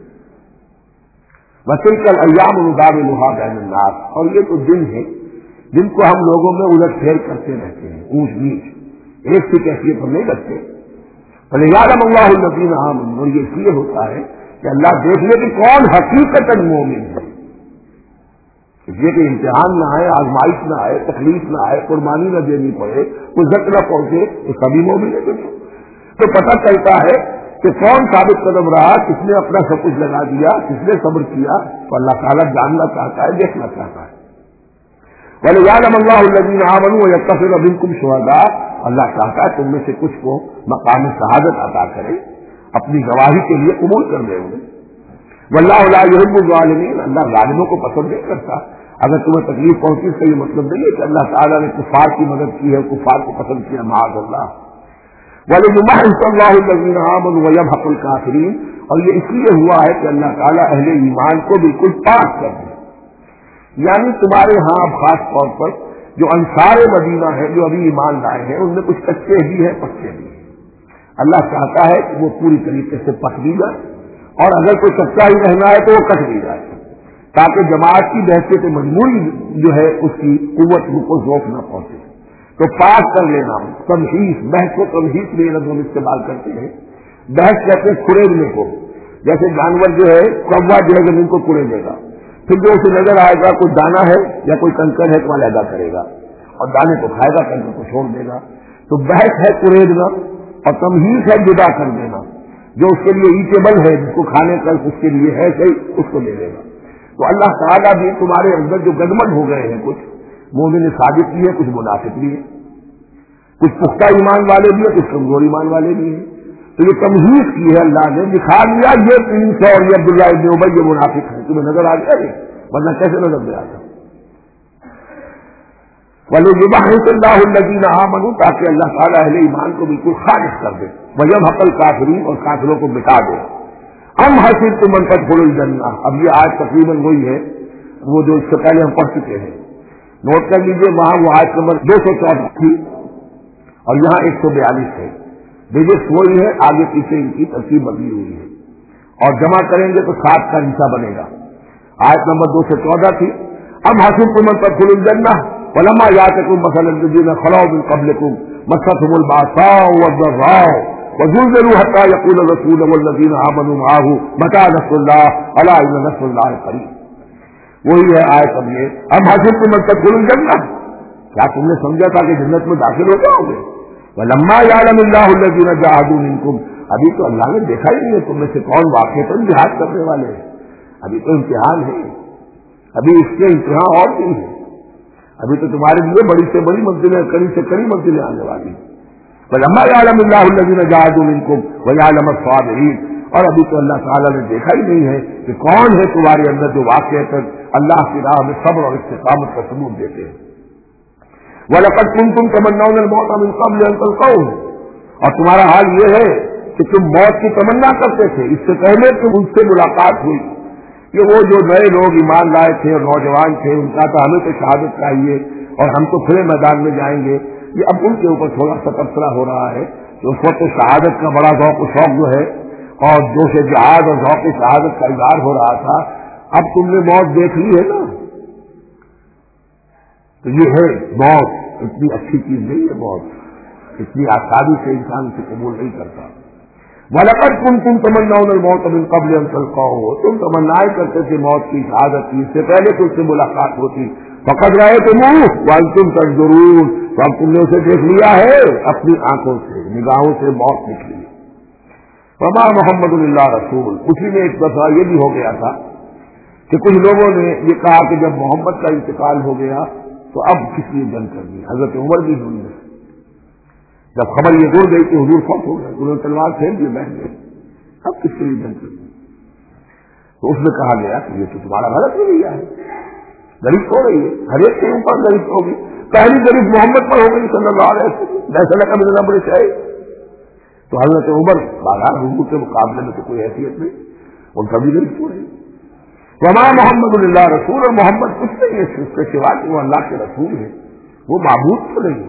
[SPEAKER 1] وتلک الایام نداولها بین الناس، اور یہ تو دن ہے جن کو ہم لوگوں میں الٹ پھیر کرتے رہتے ہیں، اونچ نیچ ایک سی کیفیت پر نہیں رکھتے۔ فلیعلم اللہ الذین آمنوا، اور یہ اس لیے ہوتا ہے کہ اللہ دیکھ لے کہ کون حقیقت مومن ہے، اس لیے کہ امتحان نہ آئے، آزمائش نہ آئے، تکلیف نہ آئے، قربانی نہ دینی پڑے، کوئی زخم نہ پہنچے، تو سبھی مومن ہے۔ تو پتہ چلتا ہے کہ کون ثابت قدم رہا، کس نے اپنا سب کچھ لگا دیا، کس نے صبر کیا، تو اللہ تعالیٰ جاننا چاہتا ہے، دیکھنا چاہتا ہے۔ وَلِيَعْلَمَ اللَّهُ الَّذِينَ آمَنُوا وَيَتَّخِذَ مِنكُمْ شُهَدَاءَ، اللہ چاہتا ہے تم میں سے کچھ کو مقام شہادت عطا کرے، اپنی گواہی کے لیے قبول کر لے انہیں۔ وَاللَّهُ لَا يُحِبُّ الظَّالِمِينَ، اللہ ظالموں کو پسند نہیں کرتا۔ اگر تمہیں تکلیف پہنچی اس کا یہ مطلب نہیں ہے کہ اللہ تعالیٰ نے کفار کی مدد کی ہے، کفار کو پسند کیا، معاذ اللہ۔ وَلِيُمَحِّصَ اللَّهُ الَّذِينَ آمَنُوا وَيَمْحَقُ الْكَافِرِينَ، اور یہ اس لیے ہوا ہے کہ اللہ تعالیٰ اہل ایمان کو بالکل پاک کر دے۔ یعنی تمہارے ہاں اب خاص طور پر جو انصار مدینہ ہیں، جو ابھی ایمان لائے ہیں، ان میں کچھ کچے بھی ہیں، پکے بھی ہیں۔ اللہ چاہتا ہے کہ وہ پوری طریقے سے پک بھی جائے، اور اگر کوئی کچا ہی رہنا ہے تو وہ کٹ بھی جائے، تاکہ جماعت کی بحثیت مجموعی جو ہے اس کی قوت کو ذوق نہ پہنچے۔ تو پاک کر لینا، تمہیص، بحث کو تمہیص میں لفظ ہم استعمال کرتے ہیں۔ بحث کہتے ہیں کھڑیدنے کو، جیسے جانور جو ہے کوا جو ہے زمین کو کھڑے دے گا، پھر جو اسے نظر آئے گا کوئی دانا ہے یا کوئی کنکر ہے تو وہاں لگا کرے گا، اور دانے کو کھائے گا، کنکر کو چھوڑ دے گا۔ تو بحث ہے کھڑیدنا، اور تمہیص ہے جدا کر دینا۔ جو اس کے لیے ایٹیبل ہے، جس کو کھانے کا اس کے لیے ہے صحیح، اس کو لے لے گا۔ تو اللہ تعالیٰ بھی تمہارے اندر جو گدمن ہو گئے ہیں، کچھ مومن صادق بھی ہے، کچھ منافق بھی ہے، کچھ پختہ ایمان والے بھی ہیں، کچھ کمزور ایمان والے بھی ہیں۔ تو یہ تمہیص کی ہے، اللہ نے دکھا دیا یہ 300 اور یہ عبداللہ ابن ابی یہ منافق ہے، تمہیں نظر آ گیا نہیں، ورنہ کیسے نظر دے آتا۔ وَلِيُمَحِّصَ اللَّهُ الَّذِينَ آمَنُوا، تاکہ اللہ تعالیٰ اہل ایمان کو بالکل خالص کر دے، وَيَمْحَقَ الْكَافِرِينَ، اور کافروں کو مٹا دے۔ أَمْ حَسِبْتُمْ أَن تَدْخُلُوا الْجَنَّةَ، اب یہ آیت تقریباً وہی ہے وہ جو اس سے پہلے ہم پڑھ چکے ہیں، نوٹ کر لیجیے، وہاں وہ آیت نمبر 214 تھی اور یہاں 142 ہے، ڈیجٹس وہی ہے، آگے پیچھے ان کی ترتیب بدلی ہوئی ہے، اور جمع کریں گے تو 7 کا حصہ بنے گا۔ آیت نمبر 214 تھی، أَمْ حَسِبْتُمْ أَن تَدْخُلُوا الْجَنَّةَ وَلَمَّا يَأْتِكُم مَّثَلُ الَّذِينَ خَلَوْا مِن قَبْلِكُم مَّسَّتْهُمُ الْبَأْسَاءُ وَالضَّرَّاءُ وَزُلْزِلُوا حَتَّىٰ يَقُولَ الرَّسُولُ وَالَّذِينَ آمَنُوا مَعَهُ مَتَىٰ نَصْرُ اللَّهِ أَلَا إِنَّ نَصْرَ اللَّهِ قَرِيبٌ۔ وہی ہے آیت اب یہ، أَمْ حَسِبْتُمْ أَن تَدْخُلُوا الْجَنَّةَ، کیا تم نے سمجھا تھا کہ جنت میں داخل ہو جاؤ گے؟ وَلَمَّا يَعْلَمِ اللَّهُ الَّذِينَ جَاهَدُوا مِنكُمْ ابھی تو اللہ نے دیکھا ہی نہیں ہے تم میں سے کون واقعی پر جہاد کرنے والے ہیں. ابھی تو امتحان ہے, ابھی اس کے امتحان اور نہیں ہے. ابھی تو تمہارے لیے بڑی سے بڑی منزلیں, کڑی سے کڑی منزلیں آنے والی ہیں. فَلَمَّا يَعْلَمِ اللَّهُ الَّذِينَ جَاهَدُوا مِنكُمْ وَيَعْلَمَ الصَّابِرِينَ. اور ابھی تو اللہ تعالیٰ نے دیکھا ہی نہیں ہے کہ کون ہے تمہارے اندر جو واقعتاً اللہ کی راہ میں صبر اور استقامت کا ثبوت دیتے ہیں. وَلَقَدْ كُنتُمْ تَمَنَّوْنَ الْمَوْتَ مِنْ قَبْلِ أَنْ تَلْقَوْهُ. اور تمہارا حال یہ ہے کہ تم موت کی تمنا کرتے تھے اس سے پہلے کہ ان سے ملاقات ہوئی. یہ وہ جو نئے لوگ ایمان لائے تھے اور نوجوان تھے, ان کا تو ہمیں تو شہادت چاہیے اور ہم تو کھلے میدان میں جائیں گے. یہ اب ان کے اوپر تھوڑا سا تبصرہ ہو رہا ہے کہ اس وقت شہادت کا بڑا ذوق و شوق جو ہے اور جو سے جہاد اور ذوق شہادت کا اظہار ہو رہا تھا, اب تم نے موت دیکھ لی ہے نا, تو یہ ہے موت. اتنی اچھی چیز نہیں ہے موت, اتنی آسانی سے انسان سے قبول نہیں کرتا. وَلَقَدْ كُنتُمْ تَمَنَّوْنَ الْمَوْتَ مِنْ قَبْلِ أَنْ تَلْقَوْهُ. تم تمنائیں کرتے تھے موت کی شہادت کی, اس سے پہلے کہ اس سے ملاقات ہوتی. فَقَدْ رَأَيْتُمُوهُ وَأَنْتُمْ تَنْظُرُونَ. تو اب تم نے اسے دیکھ لیا ہے اپنی آنکھوں سے, نگاہوں سے موت نکلی. وَمَا مُحَمَّدٌ إِلَّا رَسُولٌ. اسی میں ایک دفعہ یہ بھی ہو گیا تھا کہ کچھ لوگوں نے یہ کہا کہ جب محمد کا انتقال ہو گیا تو اب کس لیے جنگ کرنی. حضرت عمر بھی ہوئی ہے, جب خبر یہ دور گئی کہ حضور فوت ہو گئے, انہوں نے تلوار پھینک دی, بیٹھ گئے, اب کس کے لیے جنگ کرنی. تو اس میں کہا گیا کہ یہ تو تمہارا غلط رویہ ہے, غریب ہو رہی ہے, ہر ایک کے اوپر غریب ہوگی. پہلی غریب محمد پر ہو گئی صلی اللہ علیہ وسلم, ایسا لگا میرا بڑے چاہے. تو حضرت عمر بازار حضور کے مقابلے میں تو کوئی حیثیت نہیں, ان کا بھی غریب ہو رہی. وما محمد اللہ رسول, اور محمد کچھ نہیں ہے اس کے سوا کہ وہ اللہ کے رسول ہے, وہ معبود تو نہیں ہے.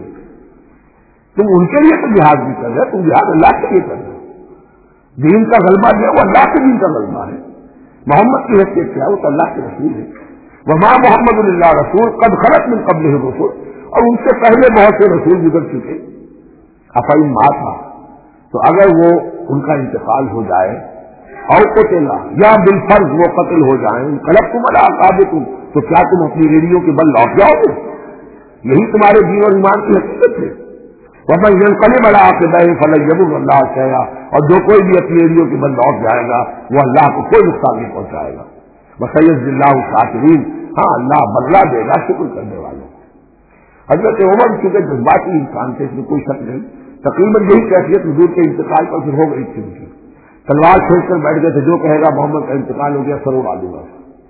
[SPEAKER 1] تم ان کے لیے تو جہاد بھی کر رہے, تم جہاد اللہ کے لیے کر رہے. دین کا غلبہ جو ہے وہ اللہ کے دین کا غلبہ ہے. محمد کی حیثیت کیا, وہ تو اللہ کے رسول ہے. وما محمد اللہ رسول قد خلت من قبلہ الرسل, اور ان سے پہلے بہت سے رسول گزر چکے. افئن مات, تو اگر وہ ان کا انتقال ہو جائے, اور قتل یا بالفرض وہ قتل ہو جائیں, انقلبتم علی اعقابکم, تو کیا تم اپنی ریڑھیوں کے بل لوٹ جاؤ گے؟ یہی تمہارے دین اور ایمان کی حقیقت ہے. وَمَن يَنقَلِبْ عَلَىٰ عَقِبَيْهِ فَلَن يَضُرَّ اللَّهَ شَيْئًا, اور جو کوئی بھی اپنی ریڑھیوں کے بل لوٹ جائے گا وہ اللہ کو کوئی نقصان نہیں پہنچائے گا. وَسَيَجْزِي اللَّهُ الشَّاكِرِينَ, ہاں اللہ بدلہ دے گا شکر کرنے والوں. حضرت عمر چونکہ جذباتی انسان تھے, اس میں کوئی شک نہیں, تقریباً یہی کیفیت حضور کے انتقال پر پھر ہو گئی تھی. ان کی تلوار کھینچ کر بیٹھ گئے تھے, جو کہے گا محمد کا انتقال ہو گیا سر اڑا دوں گا.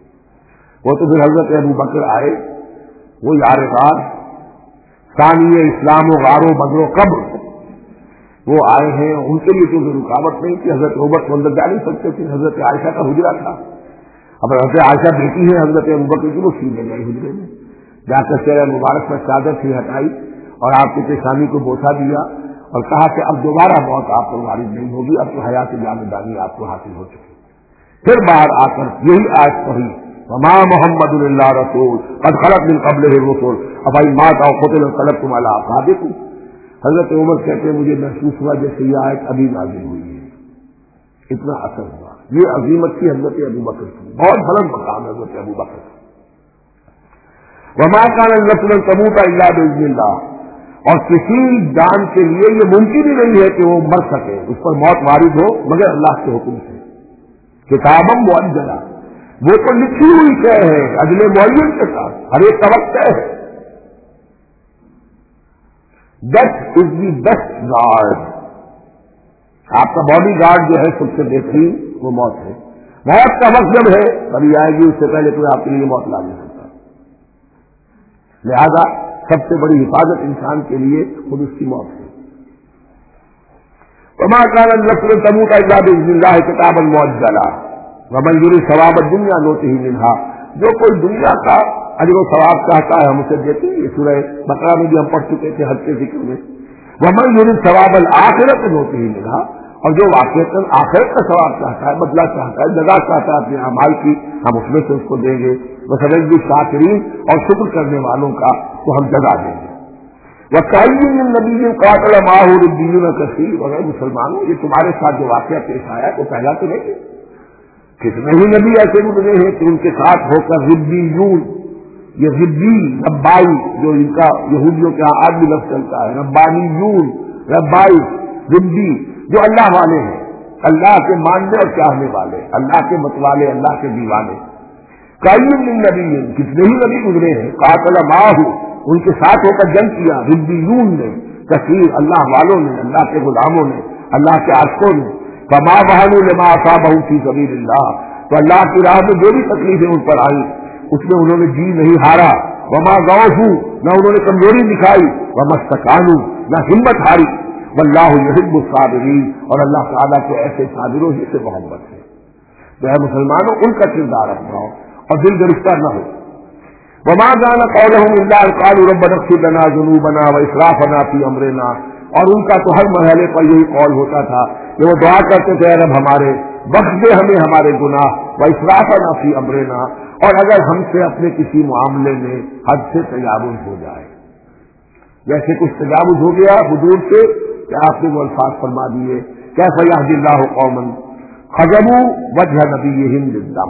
[SPEAKER 1] وہ تو پھر حضرت ابو بکر آئے, وہ یار غار ثانی اسلام و غار و بدر و قبر, وہ آئے ہیں. ان کے لیے کوئی رکاوٹ نہیں تھی, حضرت عمر کو اندر جا نہیں سکتے تھے. حضرت عائشہ کا حجرہ تھا, اب حضرت عائشہ بیٹی ہے حضرت ابو بکر کی, وہ سیدھے گئی حجرے میں, جا کر چہرہ مبارک پر چادر سے ہٹائی اور آپ کے پیشانی کو بوسہ دیا اور کہا کہ اب دوبارہ موت آپ پر وارد نہیں ہوگی, اب تو حیات جاندانی آپ کو حاصل ہو چکی. پھر باہر آ کر یہی آیت پڑھی, وما محمد اللہ رسول قد خلت من قبلہ الرسل افئن مات او قتل انقلبتم علی اعقابکم. حضرت عمر کہتے ہیں مجھے محسوس ہوا جیسے یہ آیت ابھی نازل ہوئی ہے, اتنا اثر ہوا. یہ عظیمت تھی حضرت ابو بکر کی, بہت بلند مقام حضرت ابو بکر. وما كان النفس ان تموت الا باذن اللہ, اور کسی جان کے لیے یہ ممکن ہی نہیں ہے کہ وہ مر سکے, اس پر موت وارد ہو مگر اللہ کے حکم سے. کتابم مؤجلہ, وہ تو لکھی ہوئی شے ہے اجل معین کے ساتھ, ہر ایک کا وقت ہے. Death is the best guard, آپ کا باڈی گارڈ جو ہے سب سے بہترین وہ موت ہے. موت کا وقت جب ہے کبھی آئے گی, اس سے پہلے کوئی آپ کے لیے موت لا نہیں سکتا. لہذا سب سے بڑی حفاظت انسان کے لیے خود اس کی موت ہے. وما كان النفس ان تموت الا باذن الله كتابا مؤجلا ومن يريد ثواب الدنيا نؤته منها, جو کوئی دنیا کا اجر و ثواب چاہتا ہے ہم اسے دیتے ہیں. یہ سورہ بقرہ میں بھی ہم پڑھ چکے تھے حج کے ذکر میں. ومن يريد ثواب الاخرة نؤته منها, اور جو واقعتاً آخرت کا ثواب چاہتا ہے, بدلہ چاہتا ہے, جزا چاہتا ہے اپنے اعمال کی, ہم اس میں سے اس کو دیں گے. وسنجزی الشاکرین, اور شکر کرنے والوں کا تو ہم جزا دیں گے. وَكَأَيٍّ مِّن نَّبِيٍّ قَاتَلَ مَعَهُ رِبِّيُّونَ كَثِيرٌ, وغیرہ مسلمانوں یہ تمہارے ساتھ جو واقعہ پیش آیا وہ پہلا تو نہیں ہے. کتنے ہی نبی ایسے گزرے ہیں کہ ان کے ساتھ ہو کر ربیون, یہ ربی ربائی جو ان کا یہودیوں کے یہاں آج بھی لفظ چلتا ہے, ربانیون ربائی ربی جو اللہ والے ہیں, اللہ کے ماننے اور چاہنے والے، اللہ کے متوالے، اللہ کے دیوانے. قائم من نبی، کتنے ہی نبی گزرے ہیں، قاتل معہ، ان کے ساتھ ہو کر جنگ کیا، ربیون نے، کثیر اللہ والوں نے، اللہ کے غلاموں نے، اللہ کے عاشقوں نے. فما وہنوا لما اصابهم فی سبیل اللہ، تو اللہ کی راہ میں جو بھی تکلیفیں ان پر آئی اس میں انہوں نے جی نہیں ہارا. وما ضعفوا، نہ انہوں نے کمزوری دکھائی. وما استکانوا، نہ ہمت ہاری. واللہ یحب الصابرین، اور اللہ تعالیٰ کو ایسے صابروں ہی سے محبت ہے. تو اے مسلمانوں، ان کا کردار اپناؤ اور دل گرفتہ نہ ہو. وما كان قولهم الا ان قالوا ربنا اغفر لنا ذنوبنا واسرافنا في امرنا، اور ان کا تو ہر مرحلے پر یہی قول ہوتا تھا کہ وہ دعا کرتے تھے، اے رب ہمارے بخش دے ہمیں ہمارے گناہ، واسرافنا في امرنا، اور اگر ہم سے اپنے کسی معاملے میں حد سے تجاوز ہو جائے، جیسے کچھ تجاوز ہو گیا حدود سے، کہ آپ نے وہ الفاظ فرما دیے کیف یہدی اللہ قوما خذلوا وجہ نبیہم بالدم،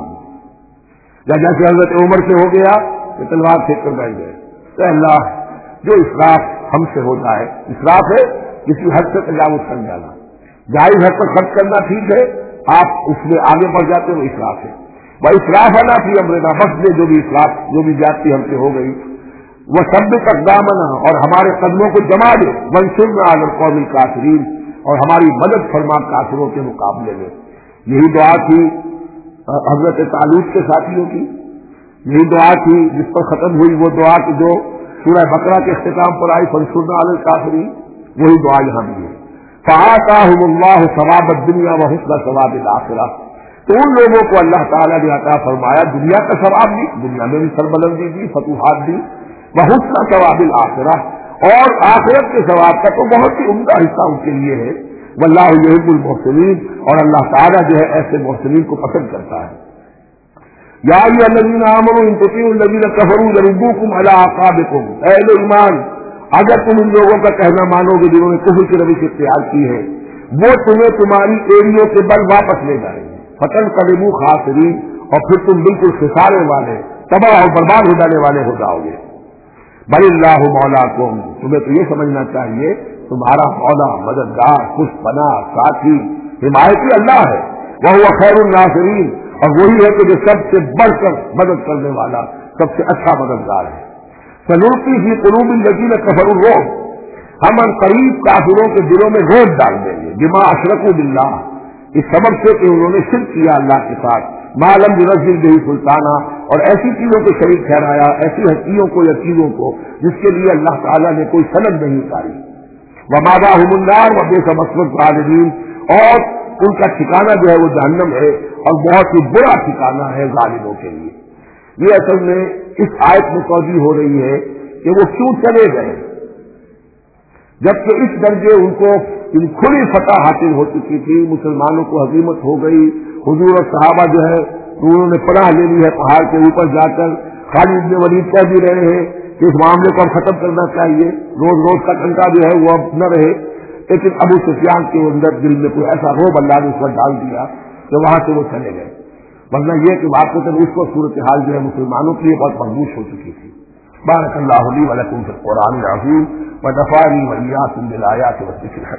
[SPEAKER 1] یا جیسے حضرت عمر سے ہو گیا کہ تلوار پھینک کر بیٹھ گئے. تو اللہ جو اسراف ہم سے ہو جائے، اسراف ہے کسی حد سے تجاوز کر جانا، جائز حد پر خرچ کرنا ٹھیک ہے، آپ اس میں آگے بڑھ جاتے ہیں، وہ اسراف ہے. وہ اسرافنا فی امرنا، بخش دے جو بھی اسراف، جو بھی زیادتی ہم سے ہو گئی. وہ ثبت اقدامنا، اور ہمارے قدموں کو جما دے. وانصرنا علی القوم الکافرین، اور ہماری مدد فرما کافروں کے مقابلے میں. یہی دعا تھی حضرت طالوت کے ساتھیوں کی، یہی دعا تھی جس پر ختم ہوئی وہ دعا کی جو سورہ بقرہ کے اختتام پر آئی، فانصرنا علی الکافرین. وہی دعا یہاں بھی ہے. فآتاہم اللہ ثواب الدنیا وحسن ثواب الآخرہ، تو ان لوگوں کو اللہ تعالیٰ نے عطا فرمایا دنیا کا ثواب بھی، دنیا میں بھی سربلندی دی، فتوحات دی، وحسن ثواب الآخرہ، اور آخرت کے ثواب کا تو بہت ہی عمدہ حصہ ان کے لیے ہے. واللہ یحب المحسنین، اور اللہ تعالیٰ جو ہے ایسے محسنین کو پسند کرتا ہے. یا ایھا الذین آمنوا ان تطیعوا الذین کفروا یردوکم علی اعقابکم، اے اہل ایمان اگر تم ان لوگوں کا کہنا مانو گے جنہوں نے کفر کی روش اختیار کی ہے، وہ تمہیں تمہاری ایڑیوں کے بل واپس لے جائیں گے. فتنقلبوا خاسرین، اور پھر تم بالکل خسارے والے، تباہ اور برباد ہو جانے والے ہو جاؤ گے. بل اللہ مولاکم، تمہیں تو یہ سمجھنا چاہیے تمہارا مولا، مددگار، خوش پناہ، ساتھی، حمایتی اللہ ہے. وہو خیر الناصرین، اور وہی ہے کہ جو سب سے بڑھ کر مدد کرنے والا، سب سے اچھا مددگار ہے. سنلقی فی قلوب الذین کفروا الرعب، ہم ان قریب کافروں کے دلوں میں رعب ڈال دیں گے. بما اشرکوا باللہ، اس سبب سے کہ انہوں نے شرک کیا اللہ کے ساتھ، ما لم ينزل به سلطانہ، اور ایسی چیزوں کو شریک ٹھہرایا، ایسی ہستیوں کو یا چیزوں کو جس کے لیے اللہ تعالیٰ نے کوئی سند نہیں اتاری. ومأواہم النار وبئس مثوى الظالمین، اور ان کا ٹھکانہ جو ہے وہ جہنم ہے، اور بہت ہی برا ٹھکانہ ہے ظالموں کے لیے. یہ اصل میں اس آیت میں توجہ ہو رہی ہے کہ وہ کیوں چلے گئے، جبکہ اس درجے ان کو کھلی فتح حاصل ہو چکی تھی، مسلمانوں کو ہزیمت ہو گئی. حضور اور صحابہ جو ہے انہوں نے پناہ لے لی ہے پہاڑ کے اوپر جا کر. خالد بن ولید کہہ بھی رہے ہیں کہ اس معاملے کو اب ختم کرنا چاہیے، روز روز کا ٹنکا جو ہے وہ اب نہ رہے. لیکن ابو سفیان کے اندر دل میں کوئی ایسا روب اللہ نے اس پر ڈال دیا کہ وہاں سے وہ چلے گئے. ورنہ یہ کہ واقعہ اس کو صورتحال جو ہے مسلمانوں کے لیے بہت مخدوش ہو چکی تھی. بارک اللہ لی و لکم فی القرآن العظیم ونفعنی وإیاکم بالآیات والذکر الحکیم.